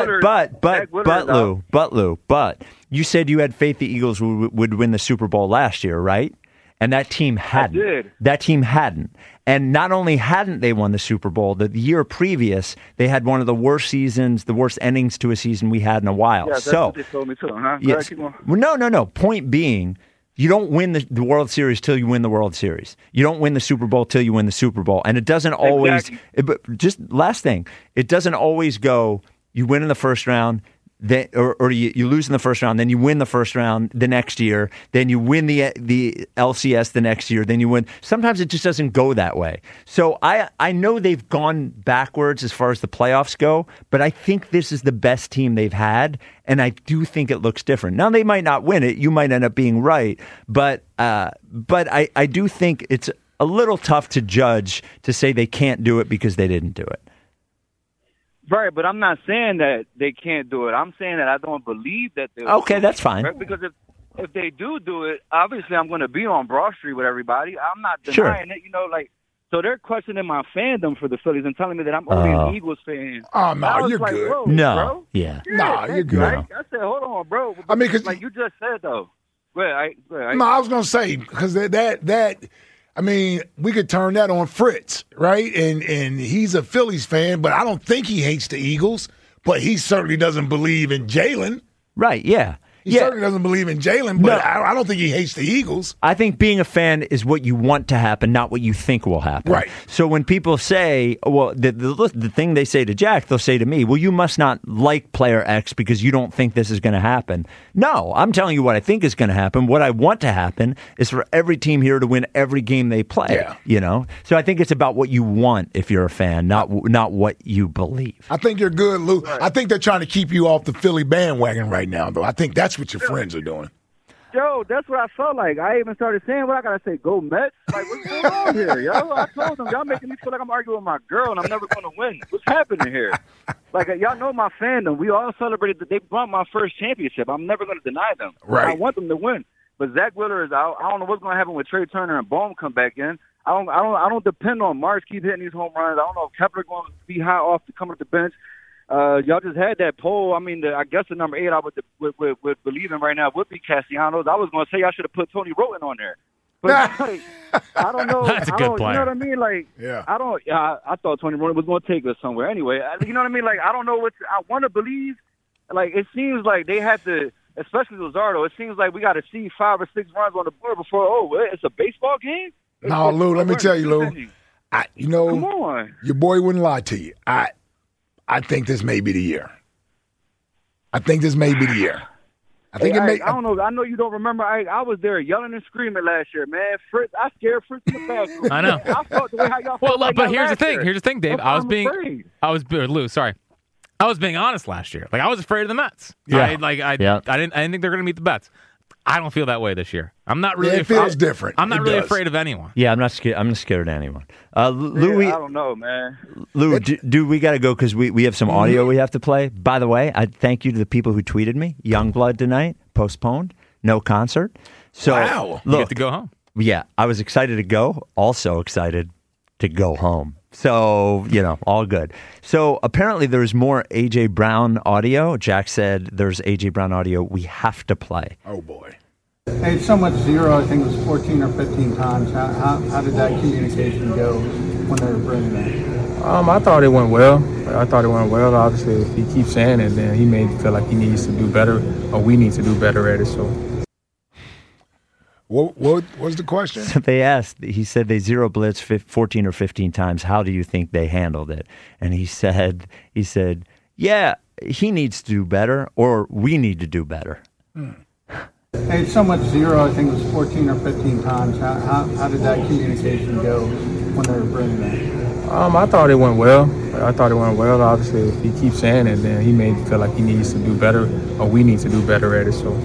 But Lou, you said you had faith the Eagles would win the Super Bowl last year, right? And that team hadn't. I did. That team hadn't. And not only hadn't they won the Super Bowl, the year previous, they had one of the worst seasons, the worst endings to a season we had in a while. Yeah, that's what they told me too, huh? Yes. Well, no. Point being, you don't win the World Series till you win the World Series. You don't win the Super Bowl till you win the Super Bowl. And it doesn't always, just last thing, it doesn't always go, you win in the first round, then, or you lose in the first round, then you win the first round the next year, then you win the LCS the next year, then you win. Sometimes it just doesn't go that way. So I know they've gone backwards as far as the playoffs go, but I think this is the best team they've had, and I do think it looks different. Now, they might not win it. You might end up being right, but I do think it's a little tough to judge to say they can't do it because they didn't do it. Right, but I'm not saying that they can't do it. I'm saying that I don't believe that they'll Okay, that's fine. Right? Because if they do it, obviously I'm going to be on Broad Street with everybody. I'm not Sure. denying it. So they're questioning my fandom for the Phillies and telling me that I'm only an Eagles fan. Oh, no, I was you're like, good. Bro, No, bro. yeah. Nah, you're good. Right? I said, hold on, bro. I mean, 'cause like you just said, though. Go ahead. No, I was going to say, because that I mean, we could turn that on Fritz, right? And he's a Phillies fan, but I don't think he hates the Eagles, but he certainly doesn't believe in Jalen. Right, yeah. He certainly doesn't believe in Jalen, but I don't think he hates the Eagles. I think being a fan is what you want to happen, not what you think will happen. Right. So when people say, well, the thing they say to Jack, they'll say to me, well, you must not like player X because you don't think this is going to happen. No, I'm telling you what I think is going to happen. What I want to happen is for every team here to win every game they play. Yeah. You know? So I think it's about what you want if you're a fan, not what you believe. I think you're good, Lou. Right. I think they're trying to keep you off the Philly bandwagon right now, though. I think that's what your friends are doing. show, that's what I felt like. I even started saying what I gotta say. Go Mets! Like, what's going on here, yo? I told them, y'all making me feel like I'm arguing with my girl and I'm never gonna win. What's happening here? Like, y'all know my fandom. We all celebrated that they won my first championship. I'm never gonna deny them. Right. I want them to win. But Zach Wheeler is out. I don't know what's gonna happen when Trey Turner and Bohm come back in. I don't depend on Marsh keep hitting these home runs. I don't know if Kepler going to be high off to come off the bench. Y'all just had that poll. I mean, I guess the number 8 I would believe in right now would be Castellanos. I was going to say I should have put Tony Roten on there. But like, I don't know. That's a good player. You know what I mean? Like, yeah. I thought Tony Roten was going to take us somewhere anyway. You know what I mean? Like, I don't know I want to believe. Like, it seems like they have to, especially Luzardo, it seems like we got to see 5 or 6 runs on the board before, it's a baseball game? No, Lou, let me tell you, Lou. Come on. Your boy wouldn't lie to you. I think this may be the year. I think I don't know. I know you don't remember. I was there yelling and screaming last year, man. Fritz, I scared Fritz in the bathroom. I know. I felt the way how y'all felt like but here's the last thing. year. Here's the thing, Dave. I was being honest last year. Like, I was afraid of the Mets. Yeah. I didn't think they're going to meet the Bets. I don't feel that way this year. I'm not really. It feels different. I'm not really afraid of anyone. Yeah, I'm not scared. I'm not scared of anyone. Louis, I don't know, man. Lou, do we got to go because we have some audio we have to play. By the way, I thank you to the people who tweeted me. Youngblood tonight postponed, no concert. So wow, you get to go home. Yeah, I was excited to go. Also excited to go home. So, all good. So apparently there's more A.J. Brown audio. Jack said there's A.J. Brown audio we have to play. Oh, boy. Hey, it's so much zero. I think it was 14 or 15 times. How did that communication go when they were bringing that? I thought it went well. Obviously, if he keeps saying it, then he may feel like he needs to do better, or we need to do better at it. So. What was the question? So they asked, he said they zero blitz 14 or 15 times. How do you think they handled it? And he said, yeah, he needs to do better, or we need to do better. Hey, it's so much zero. I think it was 14 or 15 times. How did that communication go when they were bringing that? I thought it went well. Obviously, if he keeps saying it, then he may feel like he needs to do better, or we need to do better at it. So.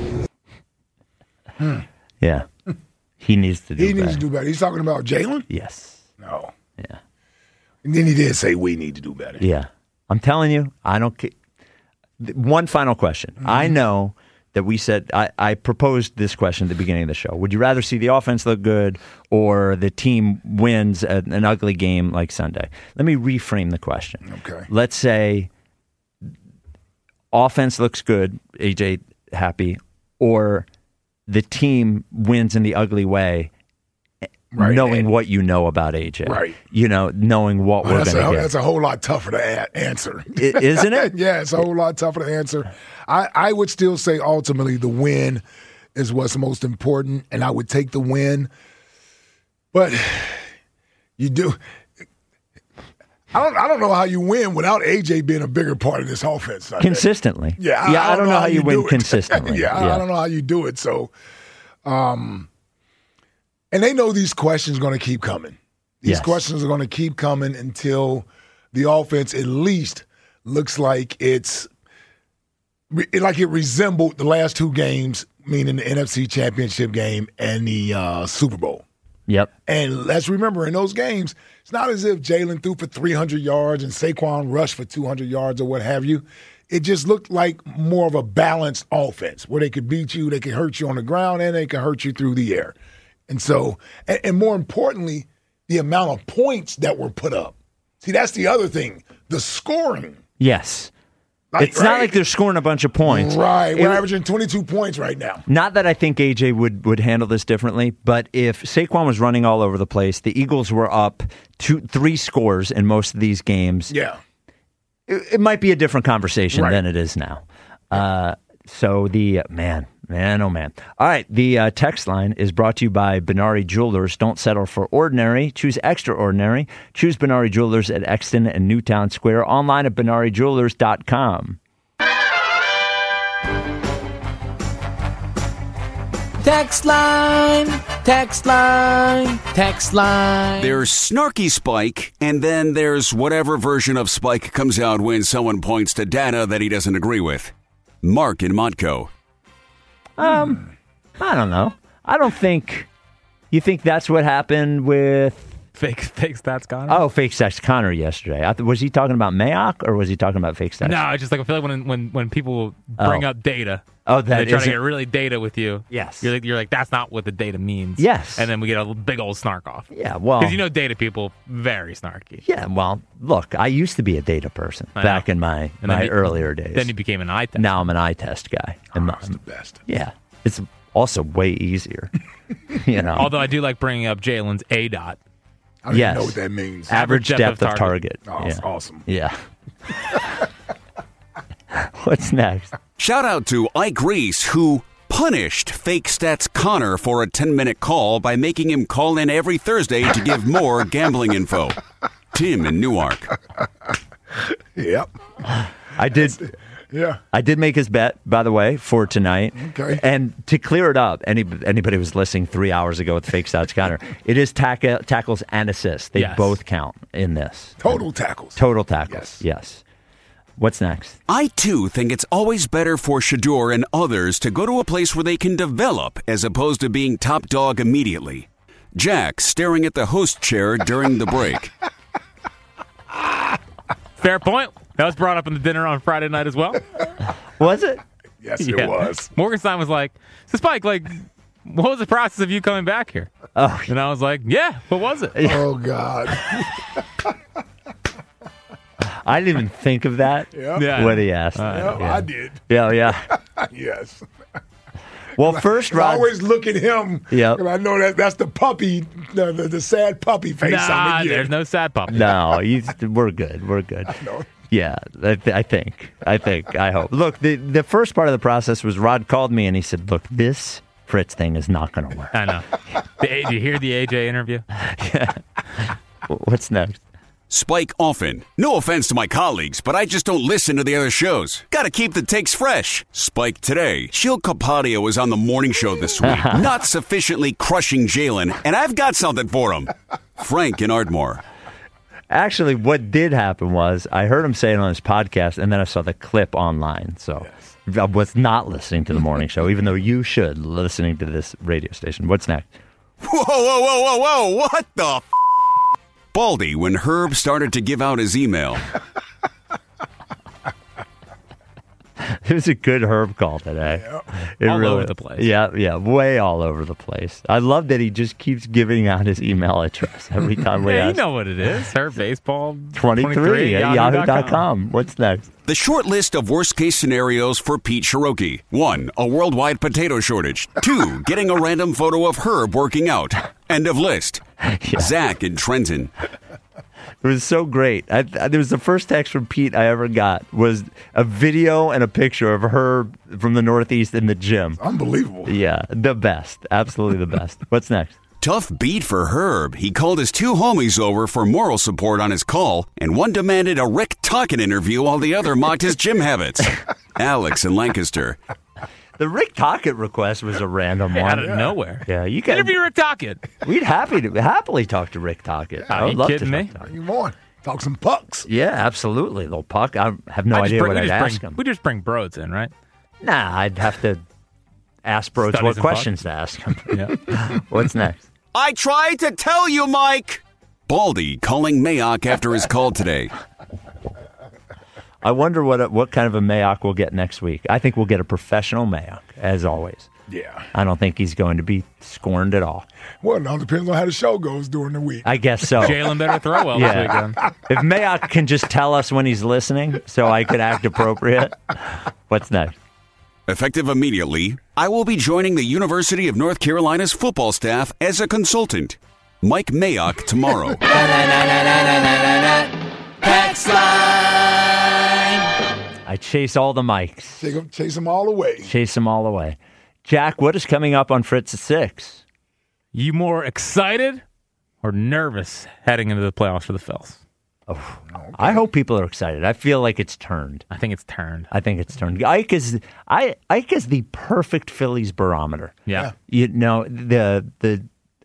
Yeah. He needs to do better. He needs to do better. He's talking about Jalen? Yes. No. Yeah. And then he did say we need to do better. Yeah. I'm telling you, I don't care. One final question. Mm-hmm. I know that we said, I proposed this question at the beginning of the show. Would you rather see the offense look good or the team wins an ugly game like Sunday? Let me reframe the question. Okay. Let's say offense looks good, AJ happy, or the team wins in the ugly way, right, knowing what you know about AJ. Right. Knowing what we're going to get. That's a whole lot tougher to answer. Isn't it? Yeah, it's a whole lot tougher to answer. I would still say ultimately the win is what's most important, and I would take the win. But you do. I don't know how you win without AJ being a bigger part of this offense. Consistently. Yeah, I don't know how you win consistently. I don't know how you do it. So, and they know these questions are going to keep coming. These questions are going to keep coming until the offense at least looks like it resembled the last 2 games, meaning the NFC Championship game and the Super Bowl. Yep. And let's remember, in those games, it's not as if Jalen threw for 300 yards and Saquon rushed for 200 yards or what have you. It just looked like more of a balanced offense where they could beat you, they could hurt you on the ground, and they could hurt you through the air. And so, and more importantly, the amount of points that were put up. See, that's the other thing, the scoring. Yes. It's not like they're scoring a bunch of points. Right. We're averaging 22 points right now. Not that I think AJ would handle this differently, but if Saquon was running all over the place, the Eagles were up 3 scores in most of these games. Yeah. It might be a different conversation than it is now. So the man. All right, the text line is brought to you by Benari Jewelers. Don't settle for ordinary. Choose extraordinary. Choose Benari Jewelers at Exton and Newtown Square. Online at BenariJewelers.com. Text line. There's snarky Spike, and then there's whatever version of Spike comes out when someone points to data that he doesn't agree with. Mark in Montco. I don't know. I don't think. You think that's what happened with fake stats Connor? Oh, fake stats Connor yesterday. Was he talking about Mayock or was he talking about fake stats? No, I just like I feel like when people bring up data. Oh, they try to get really data with you. Yes. You're like that's not what the data means. Yes. And then we get a big old snark off. Yeah, well, because data people very snarky. Yeah, well, look, I used to be a data person back in my earlier days. Then you became an eye test. Now I'm an eye test guy. That's the best. Yeah, it's also way easier. Although I do like bringing up Jalen's ADOT. I don't even know what that means. Average depth of target. Oh, that's awesome. Yeah. What's next? Shout out to Ike Reese, who punished fake stats Connor for a 10-minute call by making him call in every Thursday to give more gambling info. Tim in Newark. Yep. I did. Yeah. I did make his bet, by the way, for tonight. Okay. And to clear it up, anybody who was listening 3 hours ago with fake stats Connor, it is tackles and assists. They both count in this. Total tackles. Total tackles. Yes. What's next? I, too, think it's always better for Shador and others to go to a place where they can develop as opposed to being top dog immediately. Jack staring at the host chair during the break. Fair point. That was brought up in the dinner on Friday night as well. Was it? Yes, it was. Morgenstein was like, so Spike, what was the process of you coming back here? Oh. And I was like, yeah, what was it? Oh, God. I didn't even think of that when he asked. I did. Yeah. Yes. Well, first, Rod. I always look at him. Yeah. I know that's the puppy, the sad puppy face. Nah, there's no sad puppy. No, we're good. We're good. Yeah, I think. I hope. Look, the first part of the process was Rod called me and he said, "Look, this Fritz thing is not going to work." I know. Did you hear the AJ interview? Yeah. What's next? Spike often. No offense to my colleagues, but I just don't listen to the other shows. Gotta keep the takes fresh. Spike today. Shil Kapadia was on the morning show this week, not sufficiently crushing Jalen, and I've got something for him. Frank in Ardmore. Actually, what did happen was I heard him say it on his podcast, and then I saw the clip online. So I was not listening to the morning show, even though you should listening to this radio station. What's next? Whoa. What the Baldy when Herb started to give out his email. It was a good Herb call today. All over the place. Yeah, way all over the place. I love that he just keeps giving out his email address every time we ask. You know what it is. Herb Baseball 23 at yahoo.com. What's next? The short list of worst-case scenarios for Pete Cherokee. 1, a worldwide potato shortage. 2, getting a random photo of Herb working out. End of list. Zach in Trenton. It was so great. It was the first text from Pete I ever got was a video and a picture of her from the Northeast in the gym. Unbelievable. Yeah, the best. Absolutely the best. What's next? Tough beat for Herb. He called his 2 homies over for moral support on his call, and one demanded a Rick Tocchet interview while the other mocked his gym habits. Alex in Lancaster. The Rick Tocchet request was a random one. Out of nowhere. Yeah, you can interview Rick Tocchet. We'd happily talk to Rick Tocchet. I would love kidding to me? Bring him on. Talk some pucks. Yeah, absolutely. Little puck. I have no idea what I'd ask him. We just bring Broads in, right? Nah, I'd have to ask Broads Studies what and questions to ask him. Yeah. What's next? I tried to tell you, Mike. Baldy calling Mayock after his call today. I wonder what kind of a Mayock we'll get next week. I think we'll get a professional Mayock, as always. Yeah. I don't think he's going to be scorned at all. Well, it all depends on how the show goes during the week. I guess so. Jalen better throw well this weekend. If Mayock can just tell us when he's listening so I could act appropriate. What's next? Effective immediately, I will be joining the University of North Carolina's football staff as a consultant. Mike Mayock tomorrow. I chase all the mics. Chase them all away. Chase them all away. Jack, what is coming up on Fritz at 6? You more excited or nervous heading into the playoffs for the Phils? Oh, I hope people are excited. I feel like it's turned. I think it's turned. Ike is the perfect Phillies barometer. Yeah. You know,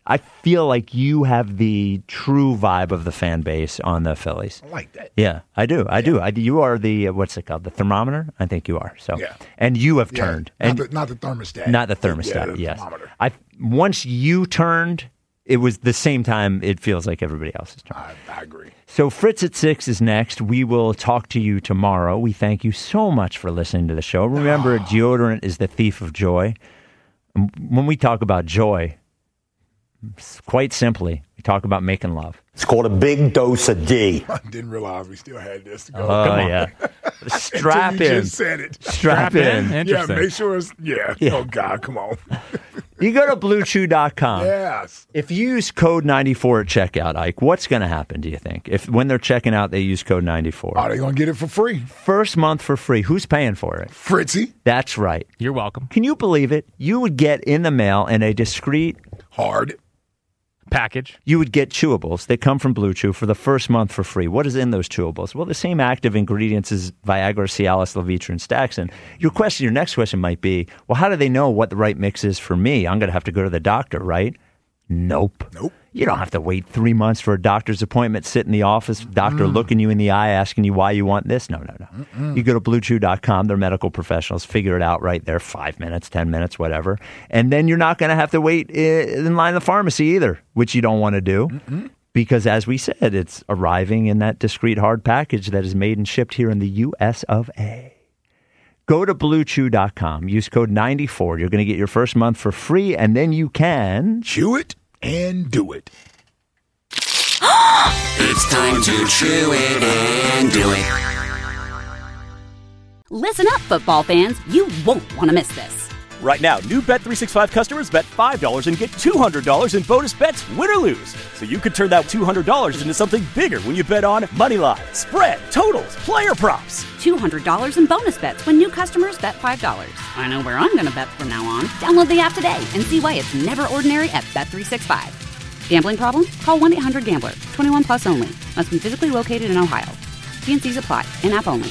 I feel like you have the true vibe of the fan base on the Phillies. I like that. Yeah, I do. You are the, what's it called? The thermometer? I think you are. So, yeah. And you have turned. Not the thermostat. Not the thermostat, the yes. thermometer. Once you turned, it was the same time it feels like everybody else's turn. I agree. So Fritz at 6 is next. We will talk to you tomorrow. We thank you so much for listening to the show. Remember, deodorant is the thief of joy. When we talk about joy, quite simply, we talk about making love. It's called a big dose of D. I didn't realize we still had this to go. Oh, yeah. Strap Until you in. just said it. Strap in. Yeah, Interesting. make sure it's, Yeah. Oh, God, come on. You go to BlueChew.com. Yes. If you use code 94 at checkout, Ike, what's going to happen, do you think? If when they're checking out, they use code 94. Are they going to get it for free? First month for free. Who's paying for it? Fritzy. That's right. You're welcome. Can you believe it? You would get in the mail in a discreet hard package. You would get chewables. They come from Blue Chew for the first month for free. What is in those chewables? Well, the same active ingredients as Viagra, Cialis, Levitra, and Staxin. Your next question might be, well, how do they know what the right mix is for me? I'm going to have to go to the doctor, right? Nope. You don't have to wait 3 months for a doctor's appointment, sit in the office, doctor looking you in the eye, asking you why you want this. No. You go to BlueChew.com. They're medical professionals. Figure it out right there. 5 minutes, 10 minutes, whatever. And then you're not going to have to wait in line at the pharmacy either, which you don't want to do. Because as we said, it's arriving in that discreet hard package that is made and shipped here in the U.S. of A. Go to BlueChew.com. Use code 94. You're going to get your first month for free, and then you can chew it and do it. It's time to chew it and do it. Listen up, football fans. You won't want to miss this. Right now, new Bet365 customers bet $5 and get $200 in bonus bets, win or lose. So you could turn that $200 into something bigger when you bet on Moneyline, spread, totals, player props. $200 in bonus bets when new customers bet $5. I know where I'm going to bet from now on. Download the app today and see why it's never ordinary at Bet365. Gambling problem? Call 1-800-GAMBLER. 21 plus only. Must be physically located in Ohio. T&Cs apply. In-app only.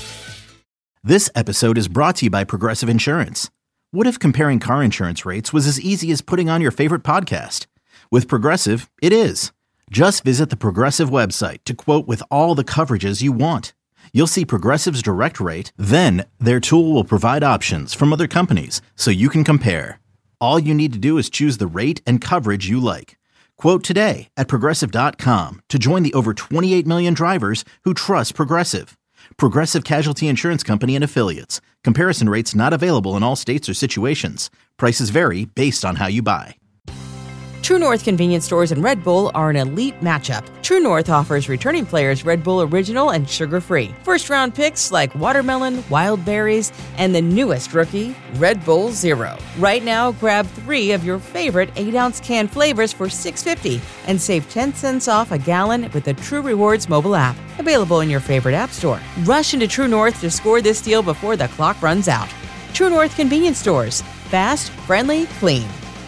This episode is brought to you by Progressive Insurance. What if comparing car insurance rates was as easy as putting on your favorite podcast? With Progressive, it is. Just visit the Progressive website to quote with all the coverages you want. You'll see Progressive's direct rate, then their tool will provide options from other companies so you can compare. All you need to do is choose the rate and coverage you like. Quote today at Progressive.com to join the over 28 million drivers who trust Progressive. Progressive Casualty Insurance Company and Affiliates. Comparison rates not available in all states or situations. Prices vary based on how you buy. True North convenience stores and Red Bull are an elite matchup. True North offers returning players Red Bull Original and sugar-free. First-round picks like watermelon, wild berries, and the newest rookie, Red Bull Zero. Right now, grab 3 of your favorite 8-ounce can flavors for $6.50 and save 10 cents off a gallon with the True Rewards mobile app. Available in your favorite app store. Rush into True North to score this deal before the clock runs out. True North convenience stores. Fast, friendly, clean.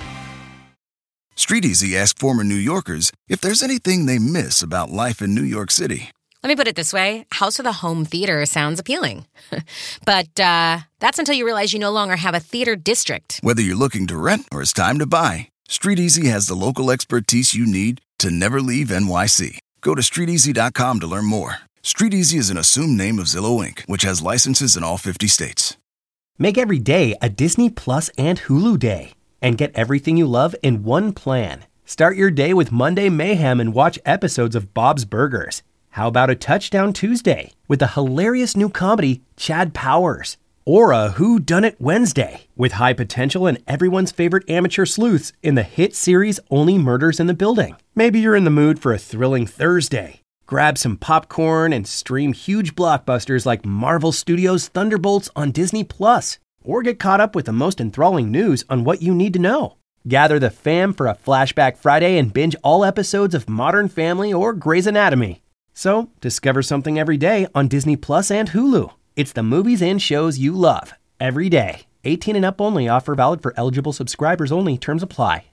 StreetEasy asked former New Yorkers if there's anything they miss about life in New York City. Let me put it this way. House with a home theater sounds appealing. But that's until you realize you no longer have a theater district. Whether you're looking to rent or it's time to buy, StreetEasy has the local expertise you need to never leave NYC. Go to StreetEasy.com to learn more. StreetEasy is an assumed name of Zillow Inc., which has licenses in all 50 states. Make every day a Disney Plus and Hulu day. And get everything you love in one plan. Start your day with Monday Mayhem and watch episodes of Bob's Burgers. How about a Touchdown Tuesday with the hilarious new comedy Chad Powers? Or a Who Done It Wednesday with high potential and everyone's favorite amateur sleuths in the hit series Only Murders in the Building. Maybe you're in the mood for a thrilling Thursday. Grab some popcorn and stream huge blockbusters like Marvel Studios' Thunderbolts on Disney+. Or get caught up with the most enthralling news on What You Need to Know. Gather the fam for a Flashback Friday and binge all episodes of Modern Family or Grey's Anatomy. So, discover something every day on Disney Plus and Hulu. It's the movies and shows you love, every day. 18 and up only. Offer valid for eligible subscribers only. Terms apply.